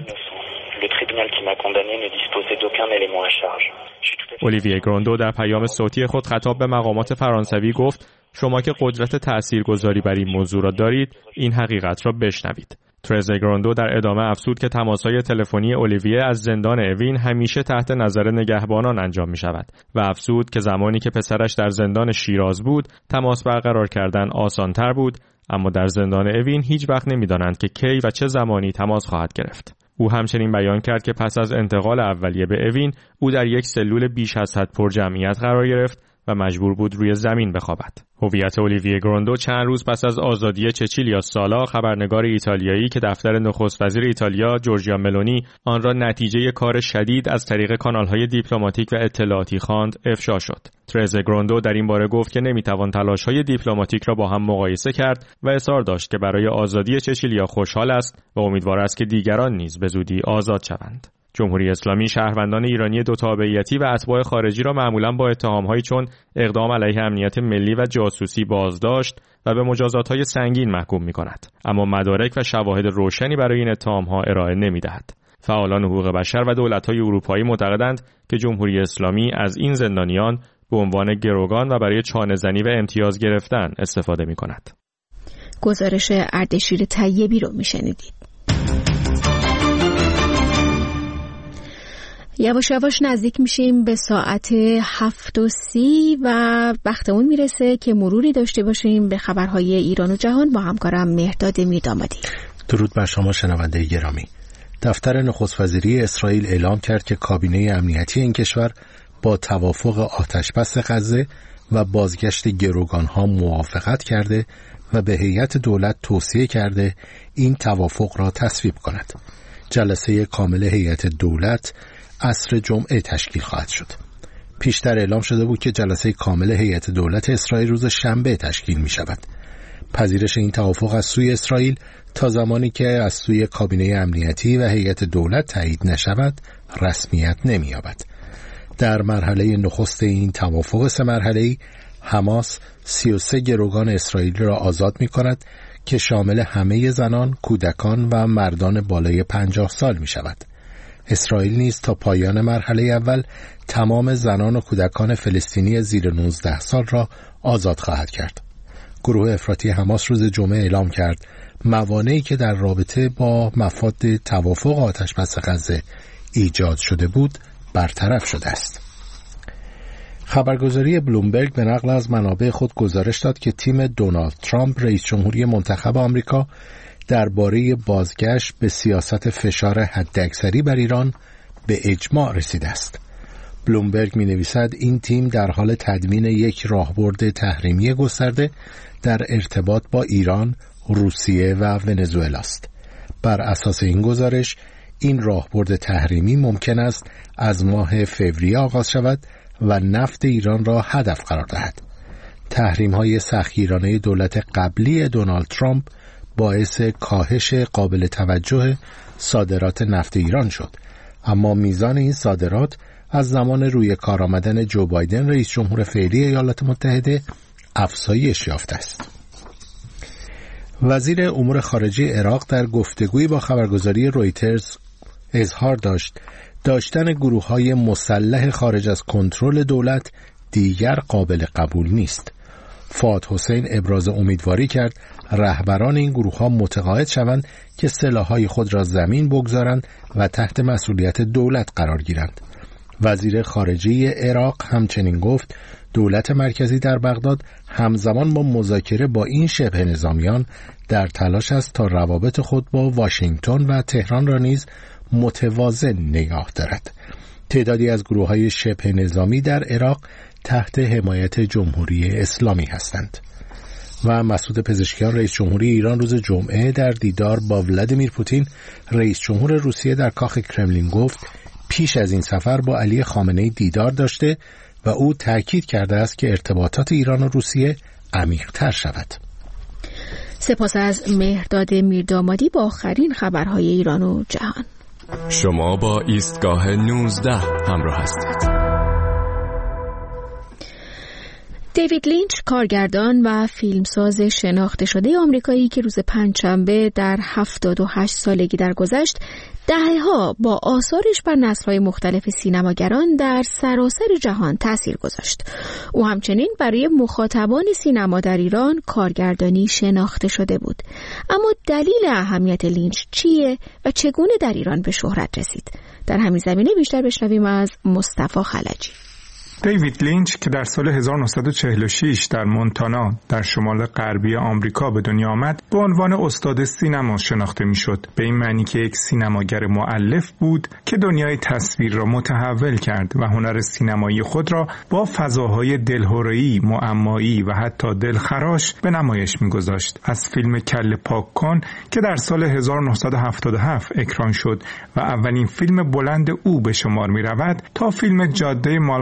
اولیویه گراندو در پیام صوتی خود خطاب به مقامات فرانسوی گفت: شما که قدرت تاثیرگذاری بر این موضوع را دارید، این حقیقت را بشنوید. ترز گراندو در ادامه افزود که تماس‌های تلفنی اولیویه از زندان اوین همیشه تحت نظر نگهبانان انجام می‌شود و افزود که زمانی که پسرش در زندان شیراز بود، تماس برقرار کردن آسان‌تر بود، اما در زندان اوین هیچ وقت نمی‌دانند که کی و چه زمانی تماس خواهد گرفت. او همچنین بیان کرد که پس از انتقال اولیه به اوین، او در یک سلول بیش از حد پرجمعیت قرار گرفت و مجبور بود روی زمین بخوابد. هویت اولیویه گراندو چند روز پس از آزادی چچیلیا سالا، خبرنگار ایتالیایی که دفتر نخست وزیر ایتالیا جورجیا ملونی آن را نتیجه کار شدید از طریق کانال‌های دیپلماتیک و اطلاعاتی خواند، افشا شد. ترز گراندو در این باره گفت که نمیتوان تلاش‌های دیپلماتیک را با هم مقایسه کرد و اصرار داشت که برای آزادی چچیلیا خوشحال است و امیدوار است که دیگران نیز به زودی آزاد شوند. جمهوری اسلامی شهروندان ایرانی دو تابعیتی و اتباع خارجی را معمولاً با اتهام‌هایی چون اقدام علیه امنیت ملی و جاسوسی بازداشت و به مجازات‌های سنگین محکوم می‌کند، اما مدارک و شواهد روشنی برای این اتهام‌ها ارائه نمی‌دهد. فعالان حقوق بشر و دولت‌های اروپایی معتقدند که جمهوری اسلامی از این زندانیان به عنوان گروگان و برای چانه‌زنی و امتیاز گرفتن استفاده می‌کند. گزارش اردشیر طیبی رو می‌شنیدید. یواش یواش نزدیک میشیم به ساعت 7:30 و وقتمون میرسه که مروری داشته باشیم به خبرهای ایران و جهان با همکارم مهرداد میردامادی. درود بر شما شنونده گرامی. دفتر نخست وزیری اسرائیل اعلام کرد که کابینه امنیتی این کشور با توافق آتشبس غزه و بازگشت گروگانها موافقت کرده و به هیئت دولت توصیه کرده این توافق را تصویب کند. جلسه کامل هیئت دولت عصر جمعه تشکیل خواهد شد. پیشتر اعلام شده بود که جلسه کامل هیئت دولت اسرائیل روز شنبه تشکیل می شود. پذیرش این توافق از سوی اسرائیل تا زمانی که از سوی کابینه امنیتی و هیئت دولت تایید نشود رسمیت نمی یابد. در مرحله نخست این توافق 3 مرحله‌ای حماس 33 گروگان اسرائیلی را آزاد می کند که شامل همه زنان، کودکان و مردان بالای 50 سال می شود. اسرائیل نیز تا پایان مرحله اول تمام زنان و کودکان فلسطینی زیر 19 سال را آزاد خواهد کرد. گروه افراطی حماس روز جمعه اعلام کرد موانعی که در رابطه با مفاد توافق آتشبس غزه ایجاد شده بود برطرف شده است. خبرگزاری بلومبرگ به نقل از منابع خود گزارش داد که تیم دونالد ترامپ رئیس جمهوری منتخب آمریکا درباره بازگشت به سیاست فشار حداکثری بر ایران به اجماع رسیده است. بلومبرگ می‌نویسد این تیم در حال تدوین یک راهبرد تحریمی گسترده در ارتباط با ایران، روسیه و ونزوئلا است. بر اساس این گزارش این راهبرد تحریمی ممکن است از ماه فوریه آغاز شود و نفت ایران را هدف قرار دهد. تحریم‌های سختگیرانه دولت قبلی دونالد ترامپ باعث کاهش قابل توجه صادرات نفت ایران شد، اما میزان این صادرات از زمان روی کار آمدن جو بایدن رئیس جمهور فعلی ایالات متحده افزایش یافته است. وزیر امور خارجه عراق در گفتگویی با خبرگزاری رویترز اظهار داشتن گروه‌های مسلح خارج از کنترل دولت دیگر قابل قبول نیست. فؤاد حسین ابراز امیدواری کرد رهبران این گروه‌ها متقاعد شوند که سلاح‌های خود را زمین بگذارند و تحت مسئولیت دولت قرار گیرند. وزیر خارجه عراق همچنین گفت دولت مرکزی در بغداد همزمان با مذاکره با این شبه نظامیان در تلاش است تا روابط خود با واشنگتن و تهران را نیز متوازن نگاه دارد. تعدادی از گروه‌های شبه نظامی در عراق تحت حمایت جمهوری اسلامی هستند. و مسعود پزشکیان رئیس جمهوری ایران روز جمعه در دیدار با ولادیمیر پوتین رئیس جمهور روسیه در کاخ کرملین گفت پیش از این سفر با علی خامنه‌ای دیدار داشته و او تاکید کرده است که ارتباطات ایران و روسیه عمیق‌تر شود. سپاس از مهرداد میردامادی با آخرین خبرهای ایران و جهان. شما با ایستگاه 19 همراه هستید. دیوید لینچ، کارگردان و فیلمساز شناخته شده آمریکایی که روز پنجشنبه در 78 سالگی درگذشت، دهه‌ها با آثارش بر نسل‌های مختلف سینماگران در سراسر جهان تأثیر گذاشت. او همچنین برای مخاطبان سینما در ایران کارگردانی شناخته شده بود. اما دلیل اهمیت لینچ چیه و چگونه در ایران به شهرت رسید؟ در همین زمینه بیشتر بشنویم از مصطفی خلجی. دیوید لینچ که در سال 1946 در مونتانا در شمال غربی آمریکا به دنیا آمد، به عنوان استاد سینما شناخته میشد. به این معنی که یک سینماگر مؤلف بود که دنیای تصویر را متحول کرد و هنر سینمایی خود را با فضاهای دلهره‌ای، معمایی و حتی دلخراش به نمایش میگذاشت. از فیلم کله پاک کن که در سال 1977 اکران شد و اولین فیلم بلند او به شمار می رود تا فیلم جاده مالهالند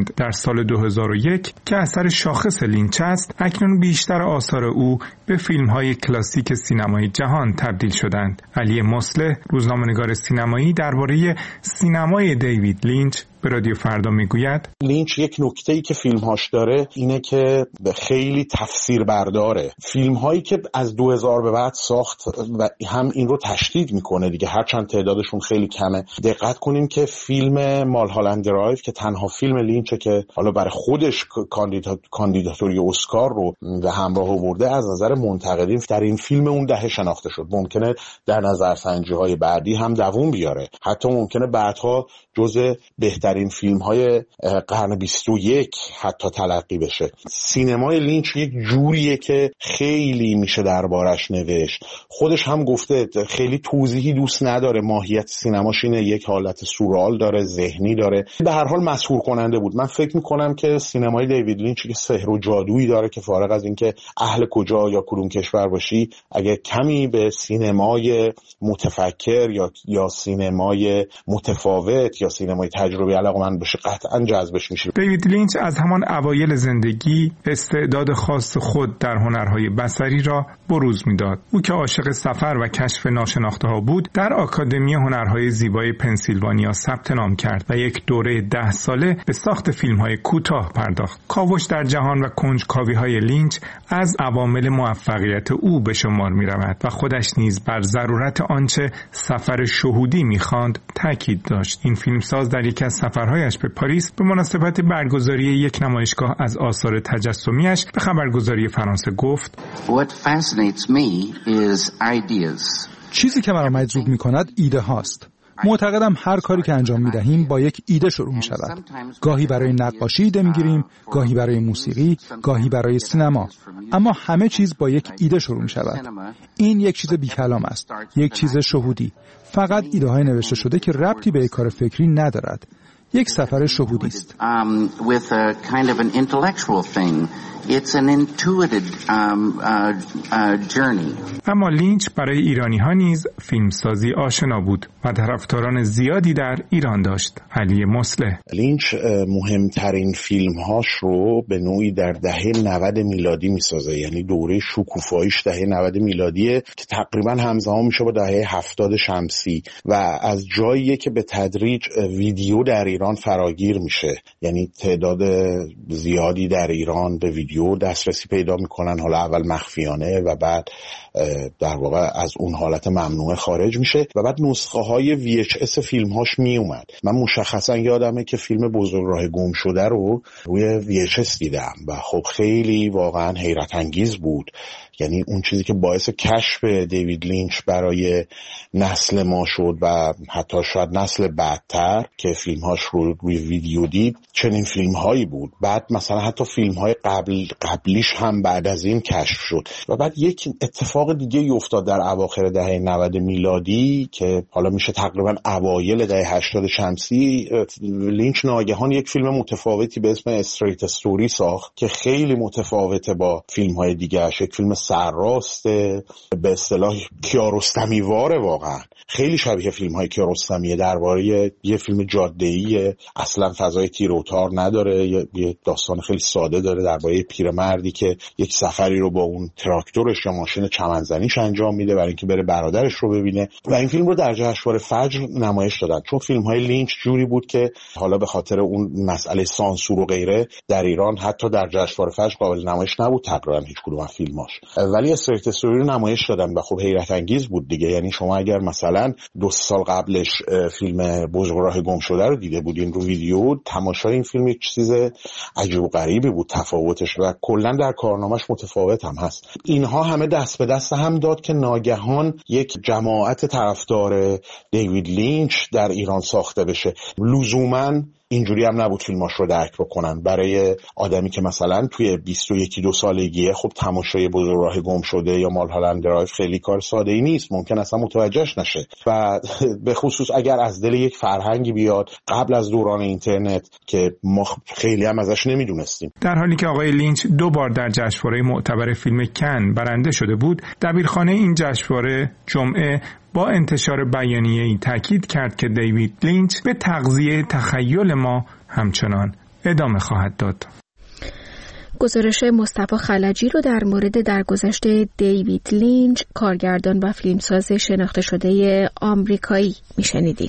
هالند در سال 2001 که اثر شاخص لینچ است، اکنون بیشتر آثار او به فیلم‌های کلاسیک سینمای جهان تبدیل شدند. علی مصلح، روزنامه‌نگار سینمایی، درباره سینمای دیوید لینچ به رادیو فردا میگوید: لینچ یک نکته‌ای که فیلم‌هاش داره اینه که خیلی تفسیر برداره. فیلم‌هایی که از 2000 به بعد ساخت و هم این رو تشدید میکنه دیگه، هرچند تعدادشون خیلی کمه. دقت کنیم که فیلم مالهالند درایو که تنها فیلم لینچه که حالا برای خودش کاندیداتوری اسکار رو به همراه آورده، از نظر منتقدین در این فیلم اون دهه شناخته شد. ممکنه در نظرسنجی‌های بعدی هم دووم بیاره، حتی ممکنه بعدها جزء بهترین فیلم‌های قرن 21 حتی تلقی بشه. سینمای لینچ یک جوریه که خیلی میشه دربارش نوشت. خودش هم گفته خیلی توضیحی دوست نداره، ماهیت سینماش اینه، یک حالت سورئال داره، ذهنی داره. به هر حال مسحور کننده بود. من فکر میکنم که سینمای دیوید لینچ یک سحر و جادویی داره که فارغ از اینکه اهل کجا یا کدوم کشور باشی، اگه کمی به سینمای متفکر یا سینمای متفاوت یا سینمای تجربی علاقه‌مند بشه، قطعاً جذبش میشه. دیوید لینچ از همان اوایل زندگی استعداد خاص خود در هنرهای بصری را بروز میداد. او که عاشق سفر و کشف ناشناخته‌ها بود، در آکادمی هنرهای زیبای پنسیلوانیا ثبت نام کرد و یک دوره 10 ساله به ساخت فیلم‌های کوتاه پرداخت. کاوش در جهان و کنجکاوی‌های لینچ از عوامل موفقیت او به شمار می‌رود و خودش نیز بر ضرورت آنچه سفر شهودی می‌خواند تاکید داشت. این فیلمساز در یکی از سفرهایش به پاریس به مناسبت برگزاری یک نمایشگاه از آثار تجسمیش به خبرگزاری فرانسه گفت: چیزی که مرا مجذوب می‌کند ایده هاست. معتقدم هر کاری که انجام می‌دهیم با یک ایده شروع می‌شود. گاهی برای نقاشی ایده می‌گیریم، گاهی برای موسیقی، گاهی برای سینما. اما همه چیز با یک ایده شروع می‌شود. این یک چیز بی‌کلام است، یک چیز شهودی. فقط ایده‌های نوشته شده که ربطی به کار فکری ندارد. یک سفر شهودی است. It's an intuitive journey. اما لینچ برای ایرانی‌ها نیز فیلمسازی آشنا بود و طرفداران زیادی در ایران داشت. علی مصلح: لینچ مهمترین فیلم‌هاش رو به نوعی در دهه 90 میلادی می‌سازه، یعنی دوره شکوفاییش دهه 90 میلادیه که تقریباً همزمان میشه با دهه 70 شمسی و از جاییه که به تدریج ویدیو در ایران فراگیر میشه، یعنی تعداد زیادی در ایران به ویدیو دسترسی پیدا میکنن، حالا اول مخفیانه و بعد در واقع از اون حالت ممنوعه خارج میشه و بعد نسخه های VHS فیلمهاش میومد. من مشخصا یادمه که فیلم بزرگراه گم شده رو روی VHS دیدم و خب خیلی واقعا حیرت انگیز بود. یعنی اون چیزی که باعث کشف دیوید لینچ برای نسل ما شد و حتی شاید نسل بعدتر که فیلمهاش رو روی ویدیو دید، چنین فیلمهایی بود. بعد مثلا حتی فیلمهای قبلیش هم بعد از این کشف شد و بعد یک اتفاق دیگه افتاد در اواخر دهه 90 میلادی که حالا میشه تقریبا اوایل دهه 80 شمسی. لینچ ناگهان یک فیلم متفاوتی به اسم استریت استوری ساخت که خیلی متفاوته با فیلمهای دیگه. یک فیلم سرراسته، به اصطلاح کیارستمی‌واره، واقعا خیلی شبیه فیلم‌های کیارستمیه، درباره یه فیلم جاده‌ای، اصلا فضای تیر و تار نداره، یه داستان خیلی ساده داره درباره پیرمردی که یک سفری رو با اون تراکتورش یا ماشین چمنزنیش انجام میده برای اینکه بره برادرش رو ببینه و این فیلم رو در جشنواره فجر نمایش دادن. چون فیلم‌های لینچ جوری بود که حالا به خاطر اون مسئله سانسور و غیره در ایران حتی در جشنواره فجر قابل نمایش نبود تقریبا هیچ کدوم از فیلماش، ولی استریت استوری رو نمایش دادن و خب حیرت انگیز بود دیگه. یعنی شما اگر مثلا 2 سال قبلش فیلم بزرگراه گم شده رو دیده بودین رو ویدیو، تماشای این فیلم یک چیز عجیب و غریبی بود تفاوتش و کلا در کارنامه‌اش متفاوت هم هست. اینها همه دست به دست هم داد که ناگهان یک جماعت طرفدار دیوید لینچ در ایران ساخته بشه. لزوماً اینجوری هم نبود فیلماش رو درک بکنن. برای آدمی که مثلا توی 21-22 سالگیه، خب تماشای بزرگراه گم شده یا مالهالند درایو خیلی کار ساده ای نیست، ممکن اصلا متوجهش نشه و به خصوص اگر از دل یک فرهنگی بیاد قبل از دوران اینترنت که ما خیلی هم ازش نمیدونستیم. در حالی که آقای لینچ 2 بار در جشنواره معتبر فیلم کن برنده شده بود، دبیرخانه این جشنواره جمعه با انتشار بیانیه‌ای تاکید کرد که دیوید لینچ به تغذیه تخیل ما همچنان ادامه خواهد داد. گزارش مصطفی خلجی رو در مورد درگذشت دیوید لینچ، کارگردان و فیلمساز شناخته شده آمریکایی میشنیدید.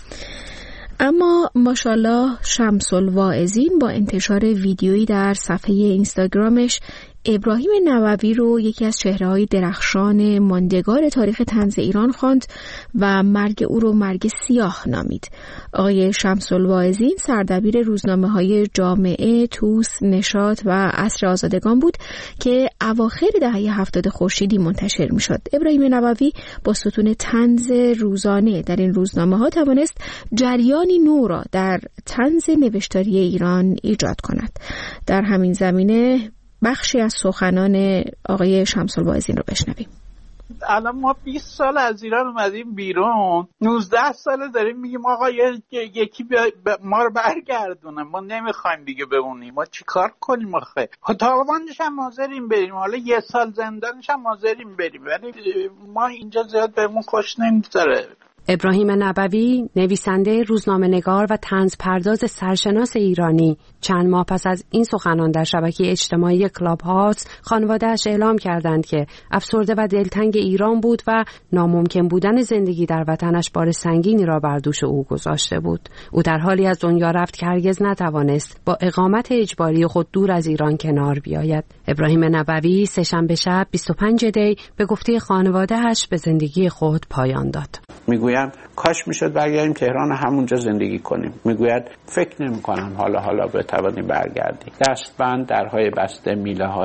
اما ماشاءالله شمس الواعظین با انتشار ویدیویی در صفحه اینستاگرامش ابراهیم نووی رو یکی از چهره‌های درخشان ماندگار تاریخ طنز ایران خواند و مرگ او رو مرگ سیاه نامید. آقای شمس الواعظین سردبیر روزنامه‌های جامعه، توس، نشاط و عصر آزادگان بود که اواخر دهه 70 خورشیدی منتشر می‌شد. ابراهیم نووی با ستون طنز روزانه در این روزنامه‌ها توانست جریانی نو را در طنز نوشتاری ایران ایجاد کند. در همین زمینه بخشی از سخنان آقای شمس الواعظین رو بشنویم. الان ما 20 سال از ایران اومدیم بیرون، 19 سال داریم میگیم آقا یکی ما رو برگردونه، ما نمیخوایم دیگه بمونیم، ما چیکار کنیم آخه؟ تاوانش هم حاضریم بریم، حالا یه سال زندانش هم حاضریم بریم، ولی ما اینجا زیاد بهمون خوش نمیگذره. ابراهیم نووی، نویسنده، روزنامه‌نگار و طنزپرداز سرشناس ایرانی، چند ماه پس از این سخنان در شبکه اجتماعی کلاب هاوس خانواده‌اش اعلام کردند که افسرده و دلتنگ ایران بود و ناممکن بودن زندگی در وطنش بار سنگینی را بر دوش او گذاشته بود. او در حالی از دنیا رفت که هرگز نتوانست با اقامت اجباری خود دور از ایران کنار بیاید. ابراهیم نووی سه‌شنبه شب 25 دی به گفته خانواده‌اش به زندگی خود پایان داد. میگویم کاش میشد برگردیم تهران همونجا زندگی کنیم. میگوید فکر نمی‌کنم حالا بتوانیم برگردیم. دستبند درهای بسته، میله ها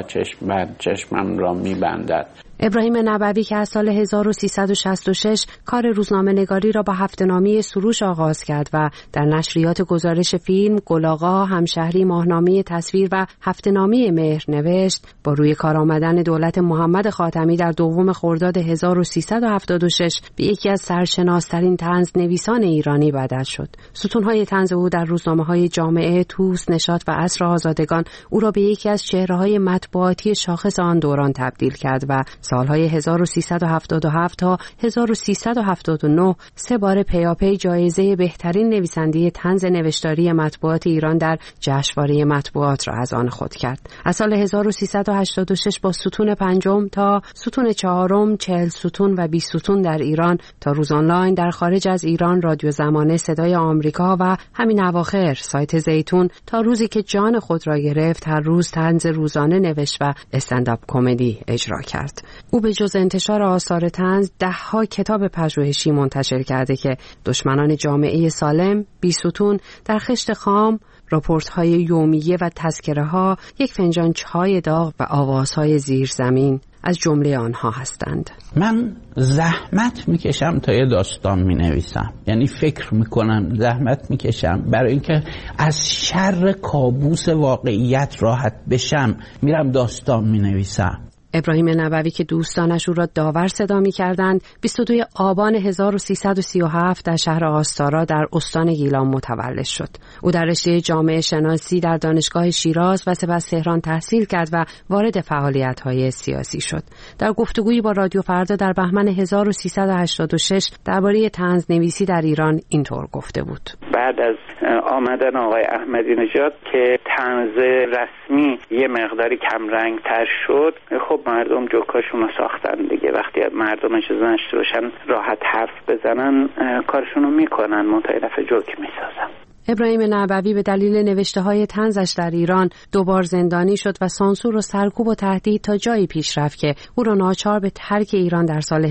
چشمم را میبندد. ابراهیم نووی که از سال 1366 کار روزنامه‌نگاری را با هفته‌نامه سروش آغاز کرد و در نشریات گزارش فیلم، گلاغا، همشهری، ماهنامه تصویر و هفته‌نامه مهر نوشت، با روی کار آمدن دولت محمد خاتمی در 2 خرداد 1376 به یکی از سرشناس‌ترین طنزنویسان ایرانی بدل شد. ستون‌های طنز او در روزنامه‌های جامعه، توس، نشاط و عصر آزادگان او را به یکی از چهره‌های مطبوعاتی شاخص آن دوران تبدیل کرد و سالهای 1377 تا 1379 3 بار پیاپی جایزه بهترین نویسنده طنز نوشتاری مطبوعات ایران در جشنواره مطبوعات را از آن خود کرد. از سال 1386 با ستون 5 تا ستون 4، 40 ستون و 20 ستون در ایران تا روز آنلاین در خارج از ایران، رادیو زمانه، صدای آمریکا و همین اواخر سایت زیتون، تا روزی که جان خود را گرفت هر روز طنز روزانه نوشت و استندآپ کمدی اجرا کرد. او به جز انتشار آثار طنز 10 کتاب پژوهشی منتشر کرده که دشمنان جامعه سالم، 20 ستون، در خشت خام، راپورت‌های یومیه و تذکره‌ها، 1 فنجان چای داغ و آوازهای زیرزمین از جمله آنها هستند. من زحمت میکشم تا یه داستان مینویسم، یعنی فکر میکنم، زحمت میکشم برای اینکه از شر کابوس واقعیت راحت بشم، میرم داستان مینویسم. ابراهیم نووی که دوستانش او را داور صدا می‌کردند، 22 آبان 1337 در شهر آستارا در استان گیلان متولد شد. او در رشته جامعه شناسی در دانشگاه شیراز و سپس تهران تحصیل کرد و وارد فعالیت‌های سیاسی شد. در گفتگویی با رادیو فردا در بهمن 1386 درباره طنزنویسی در ایران اینطور گفته بود: بعد از آمدن آقای احمدی نژاد که طنز رسمی یه مقداری کمرنگ‌تر شد، خب مردم جوکاشون رو ساختن دیگه. وقتی مردم اجازه نشته باشن راحت حرف بزنن، کارشون رو میکنن، منطقه جوک میسازن. ابراهیم نووی به دلیل نوشته‌های طنزش در ایران 2 بار زندانی شد و سانسور و سرکوب و تهدید تا جایی پیش رفت که او را ناچار به ترک ایران در سال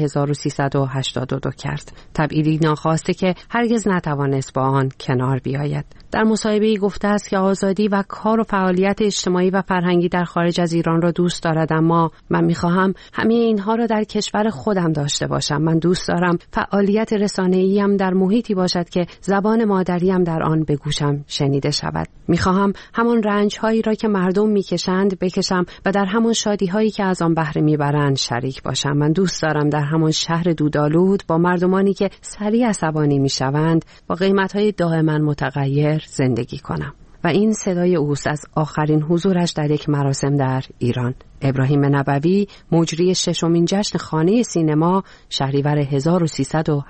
1382 کرد. تبعیدی ناخواسته که هرگز نتوانست با آن کنار بیاید. در مصاحبه‌ای گفته است که آزادی و کار و فعالیت اجتماعی و فرهنگی در خارج از ایران را دوست دارد، اما من می‌خواهم همه اینها را در کشور خودم داشته باشم. من دوست دارم فعالیت رسانه‌ایم در محیطی باشد که زبان مادریم در آن به گوشم شنیده شود. می‌خواهم همان رنج‌هایی را که مردم می‌کشند بکشم و در همان شادی‌هایی که از آن بهره می‌برند شریک باشم. من دوست دارم در همان شهر دودآلود با مردمانی که سریع عصبانی می‌شوند با قیمت‌های دائما متغیر زندگی کنم. و این صدای اوست از آخرین حضورش در یک مراسم در ایران. ابراهیم نووی، مجری 6مین جشن خانه سینما شهریور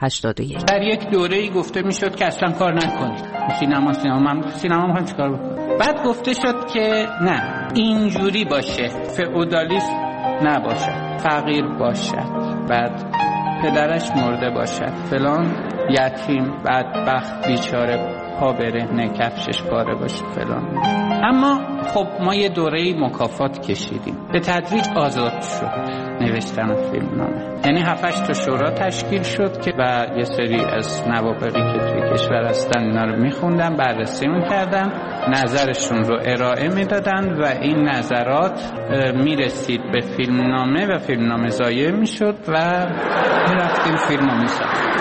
1381. در یک دوره‌ای گفته میشد که اصلا کار نکنید. سینما من می‌خوام چیکار بکنم؟ بعد گفته شد که نه اینجوری باشه، فئودالیسم نباشه، فقیر باشد، بعد پدرش مرده باشد، فلان، یتیم، بدبخت، بیچاره، پا برهنه، کفشش پاره باشه، فلان. اما خب ما یه دوره مکافات کشیدیم، به تدریج آزاد شد نوشتن فیلمنامه. یعنی 7-8 تا شورا تشکیل شد که و یه سری از نوابغی که توی کشور هستن اینا رو میخوندن، بررسی میکردن، نظرشون رو ارائه میدادن و این نظرات میرسید به فیلمنامه و فیلمنامه ضایع میشد و میرفتیم فیلمو میساختیم.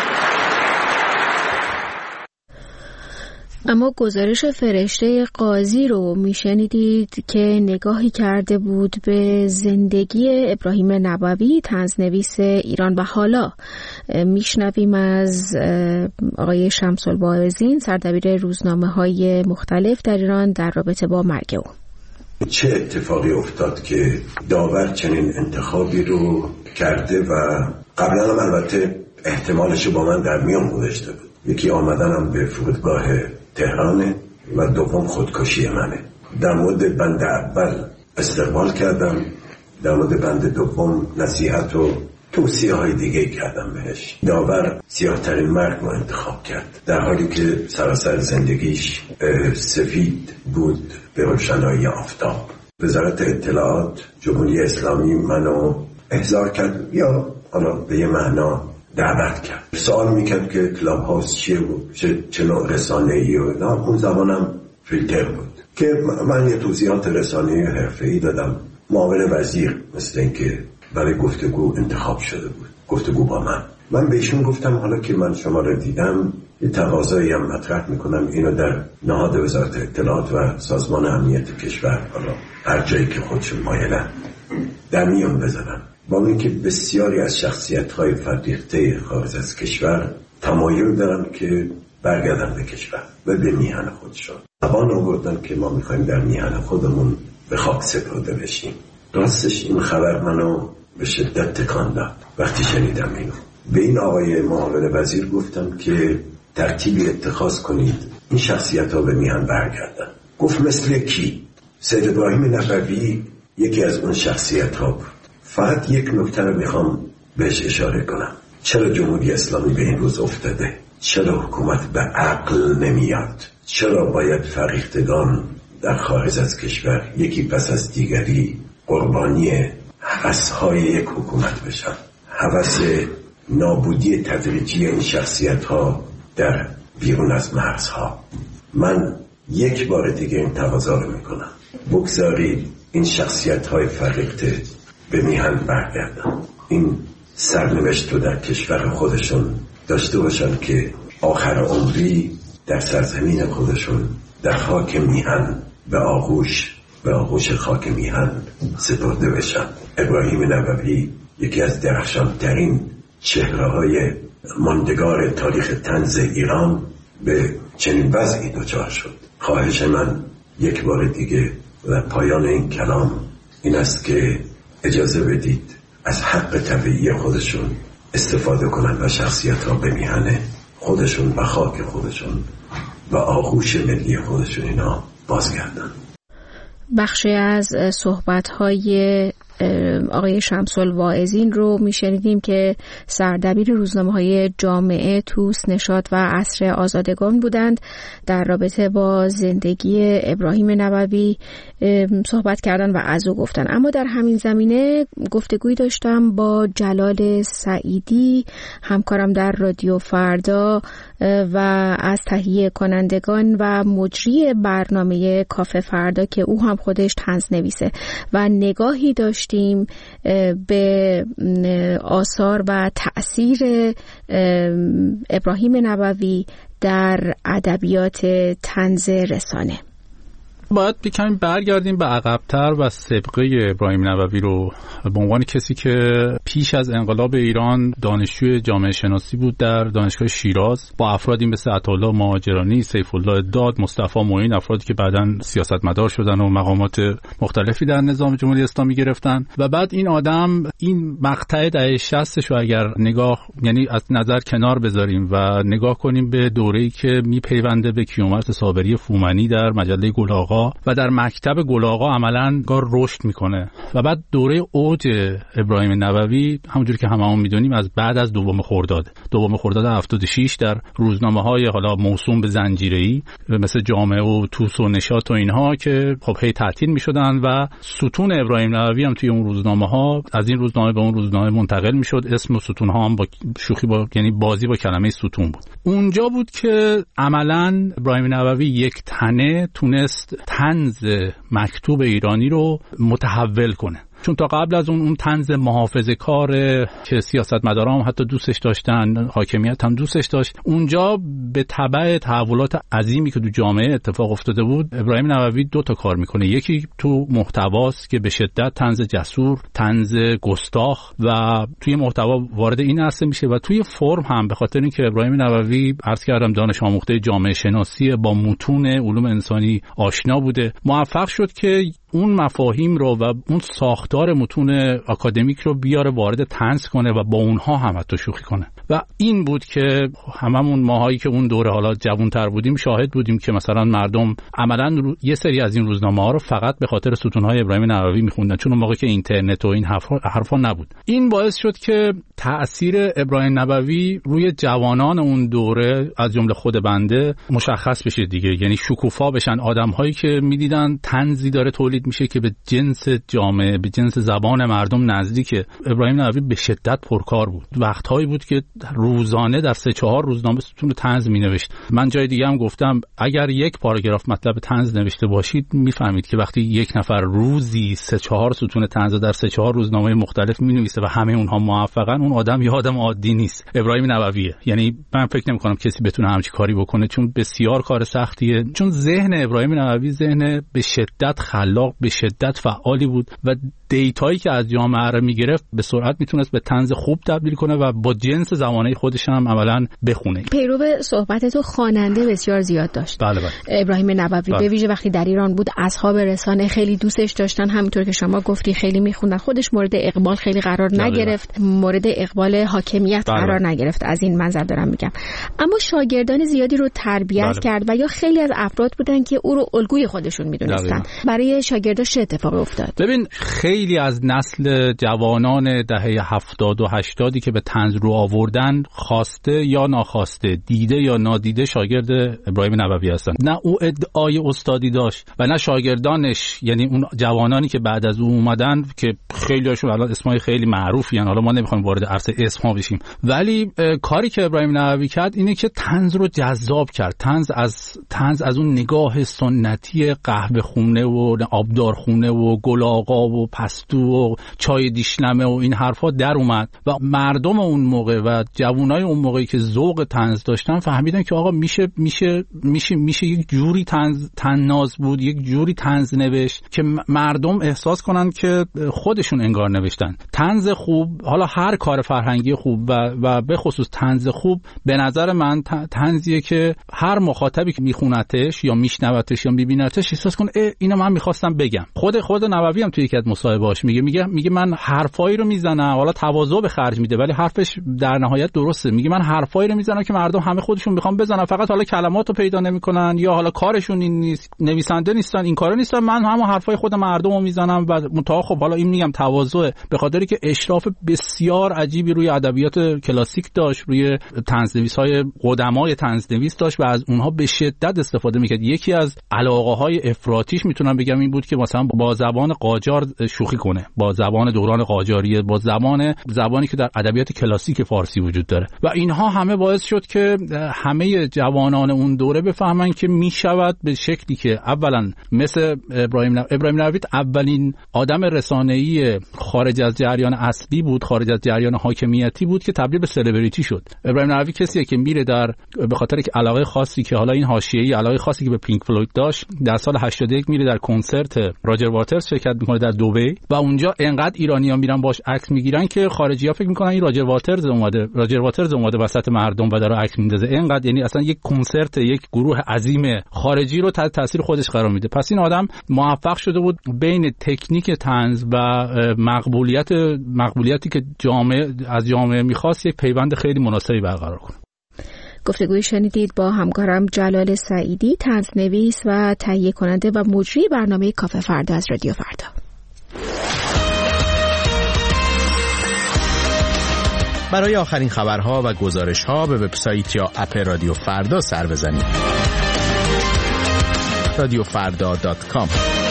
اما گزارش فرشته قاضی رو میشنیدید که نگاهی کرده بود به زندگی ابراهیم نبوی، طنزنویس ایران. و حالا میشنویم از آقای شمس الواعظین، سردبیر روزنامه‌های مختلف در ایران، در رابطه با مرگ او. چه اتفاقی افتاد که داور چنین انتخابی رو کرده و قبلا هم البته احتمالش با من در میان گذاشته بود. یکی آمدنم به فرودگاه تهرانه و دوم خودکشی منه. در مورد بند اول استقبال کردم، در مورد بند دوم نصیحت و توصیه های دیگه کردم بهش. داور سیاه‌ترین مرگ رو انتخاب کرد، در حالی که سراسر زندگیش سفید بود به روشنایی آفتاب. وزارت اطلاعات جمهوری اسلامی منو احضار کرد یا حالا به یه معنا دعوت کرد. سوال میکرد که کلاب هاوس چیه بود، چه نوع رسانه‌ای و اون زمانم فیلتر بود که من یه توضیحات رسانه‌ای حرفه‌ای دادم. معاون وزیر مثل اینکه برای گفتگو انتخاب شده بود، گفتگو با من بهشون گفتم حالا که من شما رو دیدم یه تقاضایی هم مطرح میکنم، اینو در نهاد وزارت اطلاعات و سازمان امنیت کشور، حالا هر جایی که خودشون مایلن، در میان بزنم. با اینکه بسیاری از شخصیت‌های فرهیخته خارج از کشور تمایل دارن که برگردن به کشور و به میهن خودشون. زبان آوردن که ما میخوایم در میهن خودمون به خاک سپرده بشیم. راستش این خبر منو به شدت تکان داد. وقتی شنیدم اینو به این آقای معاون وزیر گفتم که ترتیبی اتخاذ کنید این شخصیت‌ها به میهن برگردن. گفت مثل کی؟ سید ابراهیم نبوی یکی از اون شخصیت‌ها بود. فقط یک نکته رو میخوام بهش اشاره کنم. چرا جمهوری اسلامی به این روز افتاده؟ چرا حکومت به عقل نمیاد؟ چرا باید فرهیختگان در خارج از کشور یکی پس از دیگری قربانی هوس‌های یک حکومت بشن؟ هوس نابودی تدریجی این شخصیت‌ها در بیرون از مرزها. من یک بار دیگه این تقاضا رو میکنم، بگذارید این شخصیت‌های فرهیخته به میهن برگردن، این سرنوشت رو در کشور خودشون داشته باشن که آخر عمری در سرزمین خودشون در خاک میهن به آغوش خاک میهن سپرده بشن. ابراهیم نبوی یکی از درخشانترین چهره‌های ماندگار تاریخ طنز ایران به چنین وضعی دچار شد. خواهش من یک بار دیگه و پایان این کلام این است که اجازه بدید از حق طبیعی خودشون استفاده کنند و شخصیت‌ها به میهن خودشون و خاک خودشون و آغوش ملی خودشون اینا بازگردن. بخشی از صحبت‌های آقای شمس الواعظین رو میشنیدیم که سردبیر روزنامه‌های جامعه، توس، نشاط و عصر آزادگان بودند. در رابطه با زندگی ابراهیم نبوی صحبت کردن و از او گفتن. اما در همین زمینه گفتگویی داشتم با جلال سعیدی، همکارم در رادیو فردا و از تهیه کنندگان و مجری برنامه کافه فردا که او هم خودش طنزنویسه و نگاهی داشتیم به آثار و تأثیر ابراهیم نبوی در ادبیات طنز رسانه. باید کمی برگردیم به عقب‌تر و سابقه ابراهیم نووی رو به عنوان کسی که پیش از انقلاب ایران دانشجوی جامعه شناسی بود در دانشگاه شیراز با افرادی مثل عطاالله مهاجرانی، سیف الله داد، مصطفی معین، افرادی که بعداً سیاستمدار شدن و مقامات مختلفی در نظام جمهوری اسلامی گرفتن. و بعد این آدم این مقطع دهه 60 رو اگر یعنی از نظر کنار بذاریم و نگاه کنیم به دوره‌ای که میپیونده به کیومرث صابری فومنی در مجله گل‌آقا و در مکتب گل‌آقا عملاً گار رشد میکنه و بعد دوره اوج ابراهیم نووی همونجوری که هممون میدونیم از بعد از دوم خرداد 76 در روزنامه‌های حالا موسوم به زنجیره‌ای مثل جامعه و توس و نشاط و اینها که خب هی تعطیل میشدن و ستون ابراهیم نووی هم توی اون روزنامه‌ها از این روزنامه به اون روزنامه منتقل میشد. اسم ستون‌ها هم با شوخی یعنی بازی با کلمه ستون بود. اونجا بود که عملاً ابراهیم نووی یک تنه تونست طنز مکتوب ایرانی رو متحول کنه. چون تا قبل از اون طنز محافظه‌کار که سیاستمداران هم حتی دوستش داشتن، حاکمیت هم دوستش داشت، اونجا به تبع تحولات عظیمی که تو جامعه اتفاق افتاده بود ابراهیم نووی 2 تا کار میکنه. یکی تو محتواست که به شدت طنز جسور، طنز گستاخ و توی محتوا وارد این عرصه میشه و توی فرم هم به خاطر اینکه ابراهیم نووی عرض کردم دانش آموخته جامعه شناسی با متون علوم انسانی آشنا بوده، موفق شد که اون مفاهیم رو و اون ساختار متون آکادمیک رو بیاره وارد طنز کنه و با اونها هم حتی شوخی کنه. و این بود که هممون ماهایی که اون دوره حالا جوان‌تر بودیم شاهد بودیم که مثلا مردم عملاً یه سری از این روزنامه‌ها رو فقط به خاطر ستون‌های ابراهیم نووی می‌خوندن، چون اون موقع که اینترنت و این حرفا نبود. این باعث شد که تأثیر ابراهیم نووی روی جوانان اون دوره از جمله خود بنده مشخص بشه دیگه، یعنی شکوفا بشن، آدم‌هایی که می‌دیدن طنزی داره تولید میشه که به جنس جامعه، به جنس زبان مردم نزدیکه. ابراهیم نووی به شدت پرکار بود. وقت‌هایی بود که روزانه در 3-4 روزنامه ستون طنز می‌نوشت. من جای دیگه هم گفتم اگر یک پاراگراف مطلب طنز نوشته باشید می‌فهمید که وقتی یک نفر روزی 3-4 ستون طنز در 3-4 روزنامه مختلف می‌نویسه و همه اونها موفقن، اون آدم یه آدم عادی نیست. ابراهیم نوویه. یعنی من فکر نمی‌کنم کسی بتونه همچین کاری بکنه، چون بسیار کار سختیه. چون ذهن ابراهیم نووی ذهن به شدت خلاق، به شدت فعالی بود و دیتایی که از جامعه رو میگرفت به سرعت میتونست به طنز خوب تبدیل کنه و با جنس زمانه خودش هم عملاً بخونه. پیرو صحبت تو خواننده بسیار زیاد داشت. بله. ابراهیم نووی به ویژه وقتی در ایران بود اصحاب رسانه خیلی دوستش داشتن، همینطور که شما گفتی خیلی میخوندن. خودش مورد اقبال خیلی قرار نگرفت، مورد اقبال حاکمیت قرار نگرفت، از این منظر دارم میگم. اما شاگردان زیادی رو تربیت کرد و یا خیلی از افراد بودن که او رو الگوی خودشون میدونستن. برای شاگرداش چه اتفاقی افتاد؟ ببین خیلی از نسل جوانان دهه 70 و 80 که به طنز رو آوردن خواسته یا ناخواسته، دیده یا نادیده شاگرد ابراهیم نووی هستن. نه او ادعای استادی داشت و نه شاگردانش، یعنی اون جوانانی که بعد از او اومدن که خیلی‌هاشون الان اسمای خیلی معروفی ان، حالا ما نمیخوایم وارد عرصه اسم‌ها بشیم، ولی کاری که ابراهیم نووی کرد اینه که طنز رو جذاب کرد. طنز از اون نگاه سنتی قهوه خونه و آبدار خونه و گل‌آقا و پستو و چای دیشنمه و این حرفا در اومد و مردم اون موقع و جوانای اون موقعی که ذوق طنز داشتن فهمیدن که آقا میشه یک جوری طناز بود، یک جوری طنز نوشت که مردم احساس کنن که خودشون انگار نوشتن. طنز خوب، حالا هر کار فرهنگی خوب و به خصوص طنز خوب به نظر من طنزیه که هر مخاطبی که میخونتش یا میشنوتش یا میبینتش احساس کنه اینو من میخواستم بگم. خود نووی هم توی یکی از مصاحبه‌هاش میگه من حرفایی رو میزنم، حالا تواضع به خرج میده ولی حرفش در نهایت درسته. میگه من حرفایی رو میزنم که مردم همه خودشون میخوان بزنن، فقط حالا کلماتو پیدا نمیکنن یا حالا کارشون این نیست، نویسنده نیستن، این کارا نیستن، من همون حرفای خود مردمو میزنم و متأ خب حالا این میگم تواضع به خاطری که اشراف بسیار عجیبی روی ادبیات کلاسیک داشت، روی طنزنویس‌های قدمای طنزنویس داشت و از اونها به شدت استفاده میکرد. یکی از علاقه‌های افراطیش میتونم بگم این بود که مثلا با زبان قاجار شوخی کنه با زبان دوران قاجاریه، با زبانی که در ادبیات کلاسیک فارسی وجود داره و اینها همه باعث شد که همه جوانان اون دوره بفهمن که میشود به شکلی که اولا مثل ابراهیم نووی اولین آدم رسانه‌ای خارج از جریان اصلی بود، خارج از جریان حاکمیتی بود که تبدیل به سلبریتی شد. ابراهیم نووی کسیه که میره به خاطر که علاقه خاصی که حالا این حاشیه‌ای علاقه خاصی که به پینک فلوید داشت، در سال 81 میره در کنسرت راجر واترز شرکت میکنه در دبی و اونجا انقدر ایرانی‌ها میرن باش عکس میگیرن که خارجی‌ها فکر میکنن این راجر واترز اومده وسط مردم و داره عکس میندازه. انقدر یعنی اصلا یک کنسرت یک گروه عظیم خارجی رو تحت تاثیر خودش قرار میده. پس این آدم موفق شده بود بین تکنیک طنز و مقبولیتی که از جامعه می‌خواست یک پیوند خیلی مناسبی برقرار کنه. گفتگوی شنیدید با همکارم جلال سعیدی، طنزنویس و تهیه کننده و مجری برنامه کافه فردا از رادیو فردا. برای آخرین خبرها و گزارش‌ها به وبسایت یا اپ رادیو فردا سر بزنید. radiofarda.com.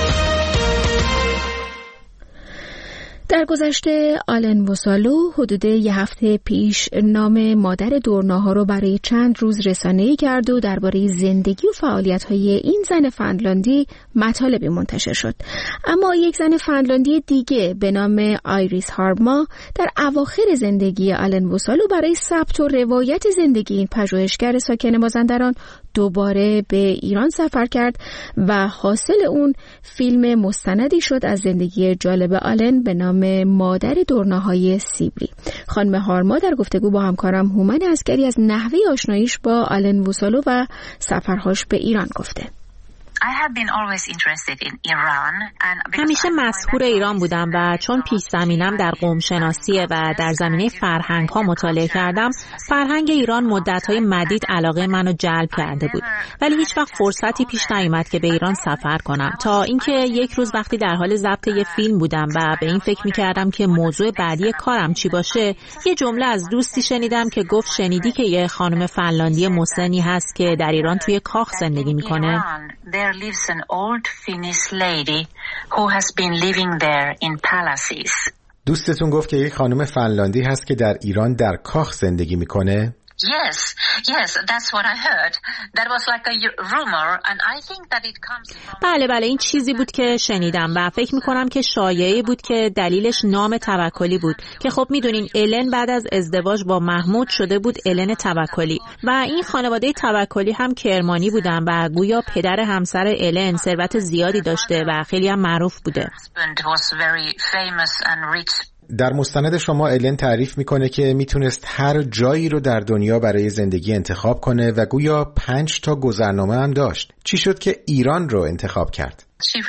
در گذشته آلن وسالو حدود یه هفته پیش نام مادر دورناها رو برای چند روز رسانه‌ای کرد و درباره زندگی و فعالیت‌های این زن فنلاندی مطالبی منتشر شد. اما یک زن فنلاندی دیگه به نام آیریس هارما در اواخر زندگی آلن وسالو برای ثبت و روایت زندگی این پژوهشگر ساکن مازندران دوباره به ایران سفر کرد و حاصل اون فیلم مستندی شد از زندگی جالب آلن به نام مادر دورناهای سیبری. خانم هارما در گفتگو با همکارم هومن عسکری از نحوه آشناییش با آلن وسالو و سفرهاش به ایران گفته. همیشه مسحور ایران بودم و چون پیش زمینم در قوم شناسیه و در زمینه فرهنگ ها مطالعه کردم، فرهنگ ایران مدت‌های مدید علاقه منو جلب کرده بود، ولی هیچ وقت فرصتی پیش نیامد که به ایران سفر کنم، تا اینکه یک روز وقتی در حال ضبط یه فیلم بودم و به این فکر می‌کردم که موضوع بعدی کارم چی باشه، یه جمله از دوستی شنیدم که گفت شنیدی که یه خانم فنلاندی مسنی هست که در ایران توی کاخ زندگی می‌کنه؟ lives an old Finnish lady who has been living there in palaces. دوستتون گفت که یک خانم فنلاندی هست که در ایران در کاخ زندگی میکنه؟ Yes, that's what I heard. That was like a rumor and I think that it comes from... بله این چیزی بود که شنیدم و فکر میکنم که شایعه بود که دلیلش نام توکلی بود که خب میدونین الن بعد از ازدواج با محمود شده بود الن توکلی و این خانواده توکلی هم کرمانی بودن و گویا پدر همسر الن ثروت زیادی داشته و خیلی هم معروف بوده. در مستند شما الن تعریف میکنه که میتونست هر جایی رو در دنیا برای زندگی انتخاب کنه و گویا 5 تا گذرنامه هم داشت. چی شد که ایران رو انتخاب کرد؟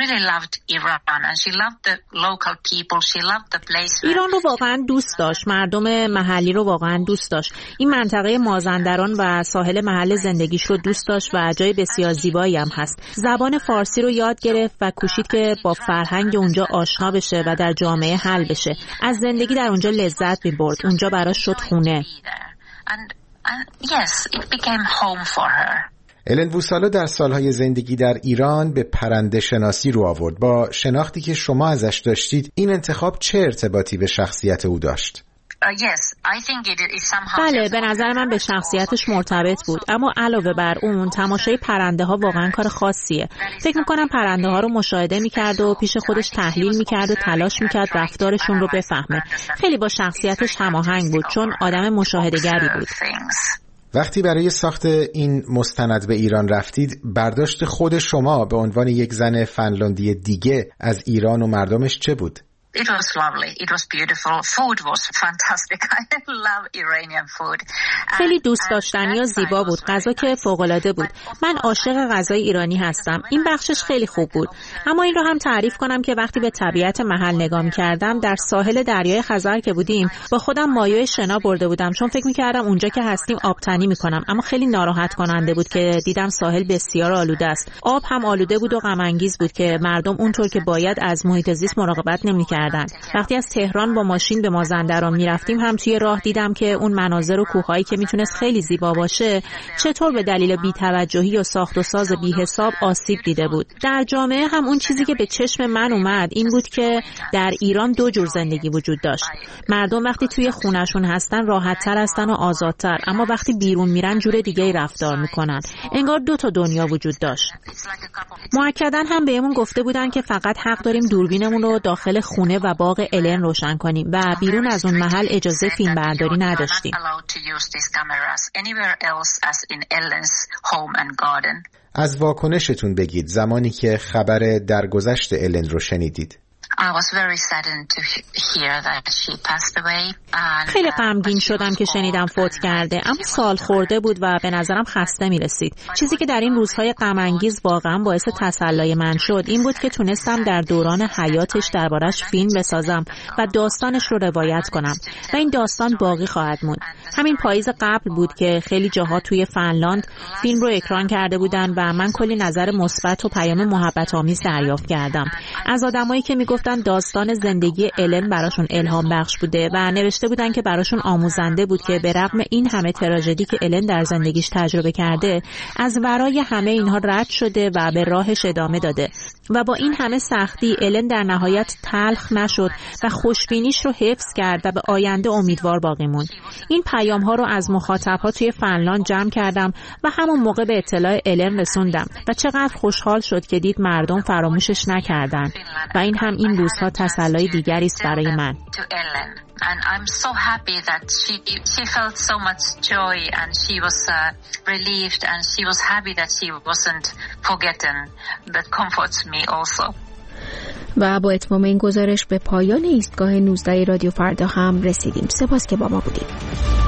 ایران رو واقعا دوست داشت، مردم محلی رو واقعا دوست داشت. این منطقه مازندران و ساحل محل زندگیش رو دوست داشت و جای بسیار زیبایی هم هست. زبان فارسی رو یاد گرفت و کوشید که با فرهنگ اونجا آشنا بشه و در جامعه حل بشه. از زندگی در اونجا لذت می‌برد. اونجا براش شد خونه. الن وسالو در سالهای زندگی در ایران به پرنده شناسی رو آورد. با شناختی که شما ازش داشتید این انتخاب چه ارتباطی به شخصیت او داشت؟ بله به نظر من به شخصیتش مرتبط بود، اما علاوه بر اون تماشای پرنده ها واقعا کار خاصیه. فکر میکنم پرنده ها رو مشاهده میکرد و پیش خودش تحلیل میکرد و تلاش میکرد رفتارشون رو بفهمه. خیلی با شخصیتش هماهنگ بود چون آدم مشاهده‌گری بود. وقتی برای ساخت این مستند به ایران رفتید، برداشت خود شما به عنوان یک زن فنلاندی دیگه از ایران و مردمش چه بود؟ It was lovely. It was beautiful. Food was fantastic. I love Iranian food. خیلی دوست داشتنی و زیبا بود. غذا که فوق‌العاده بود. من عاشق غذای ایرانی هستم. این بخشش خیلی خوب بود. اما این رو هم تعریف کنم که وقتی به طبیعت محل نگاه می‌کردم، در ساحل دریای خزر که بودیم، با خودم مایع شنا برده بودم چون فکر می‌کردم اونجا که هستیم آبتنی می‌کنم. اما خیلی ناراحت کننده بود که دیدم ساحل بسیار آلوده است. آب هم آلوده بود و غم انگیز بود که مردم اونطور که باید از محیط زیست مراقبت نمی‌کردن. کردن. وقتی از تهران با ماشین به مازندران میرفتیم هم توی راه دیدم که اون مناظر و کوههایی که میتونست خیلی زیبا باشه چطور به دلیل بی‌توجهی و ساخت و ساز بی‌حساب آسیب دیده بود. در جامعه هم اون چیزی که به چشم من اومد این بود که در ایران دو جور زندگی وجود داشت. مردم وقتی توی خونه‌شون هستن راحت‌تر هستن و آزادتر، اما وقتی بیرون میرن جور دیگه‌ای رفتار میکنن. انگار دو تا دنیا وجود داشت. مؤکداً هم بهمون گفته بودن که فقط حق داریم دوربینمون رو داخل خونه و باغ الن روشن کنیم و بیرون از اون محل اجازه فیلم برداری نداشتیم. از واکنشتون بگید زمانی که خبر درگذشت الن رو شنیدید. خیلی غمگین شدم که شنیدم فوت کرده، اما سال خورده بود و به نظرم خسته می رسید. چیزی که در این روزهای غم انگیز واقعا باعث تسلای من شد این بود که تونستم در دوران حیاتش دربارش فیلم بسازم و داستانش رو روایت کنم و این داستان باقی خواهد موند. همین پاییز قبل بود که خیلی جاها توی فنلاند فیلم رو اکران کرده بودن و من کلی نظر مثبت و پیام محبت آمیز دریافت کردم از آدمایی که میگفتن داستان زندگی الن براشون الهام بخش بوده و نوشته بودن که براشون آموزنده بود که به رغم این همه تراژدی که الن در زندگیش تجربه کرده از ورای همه اینها رد شده و به راهش ادامه داده و با این همه سختی الن در نهایت تلخ نشد و خوشبینیش رو حفظ کرد و به آینده امیدوار باقی موند. این پیام ها رو از مخاطب‌ها توی فنلاند جمع کردم و همون موقع به اطلاع الن رسوندم و چقدر خوشحال شد که دید مردم فراموشش نکردن و این هم این روزها تسلای دیگری است برای من. And I'm so happy that she felt so much joy and she was relieved and she was happy that she wasn't forgotten. That comforts me also. و با اتمام این گزارش به پایان ایستگاه 19 رادیو فردا هم رسیدیم. سپاس که با ما بودید.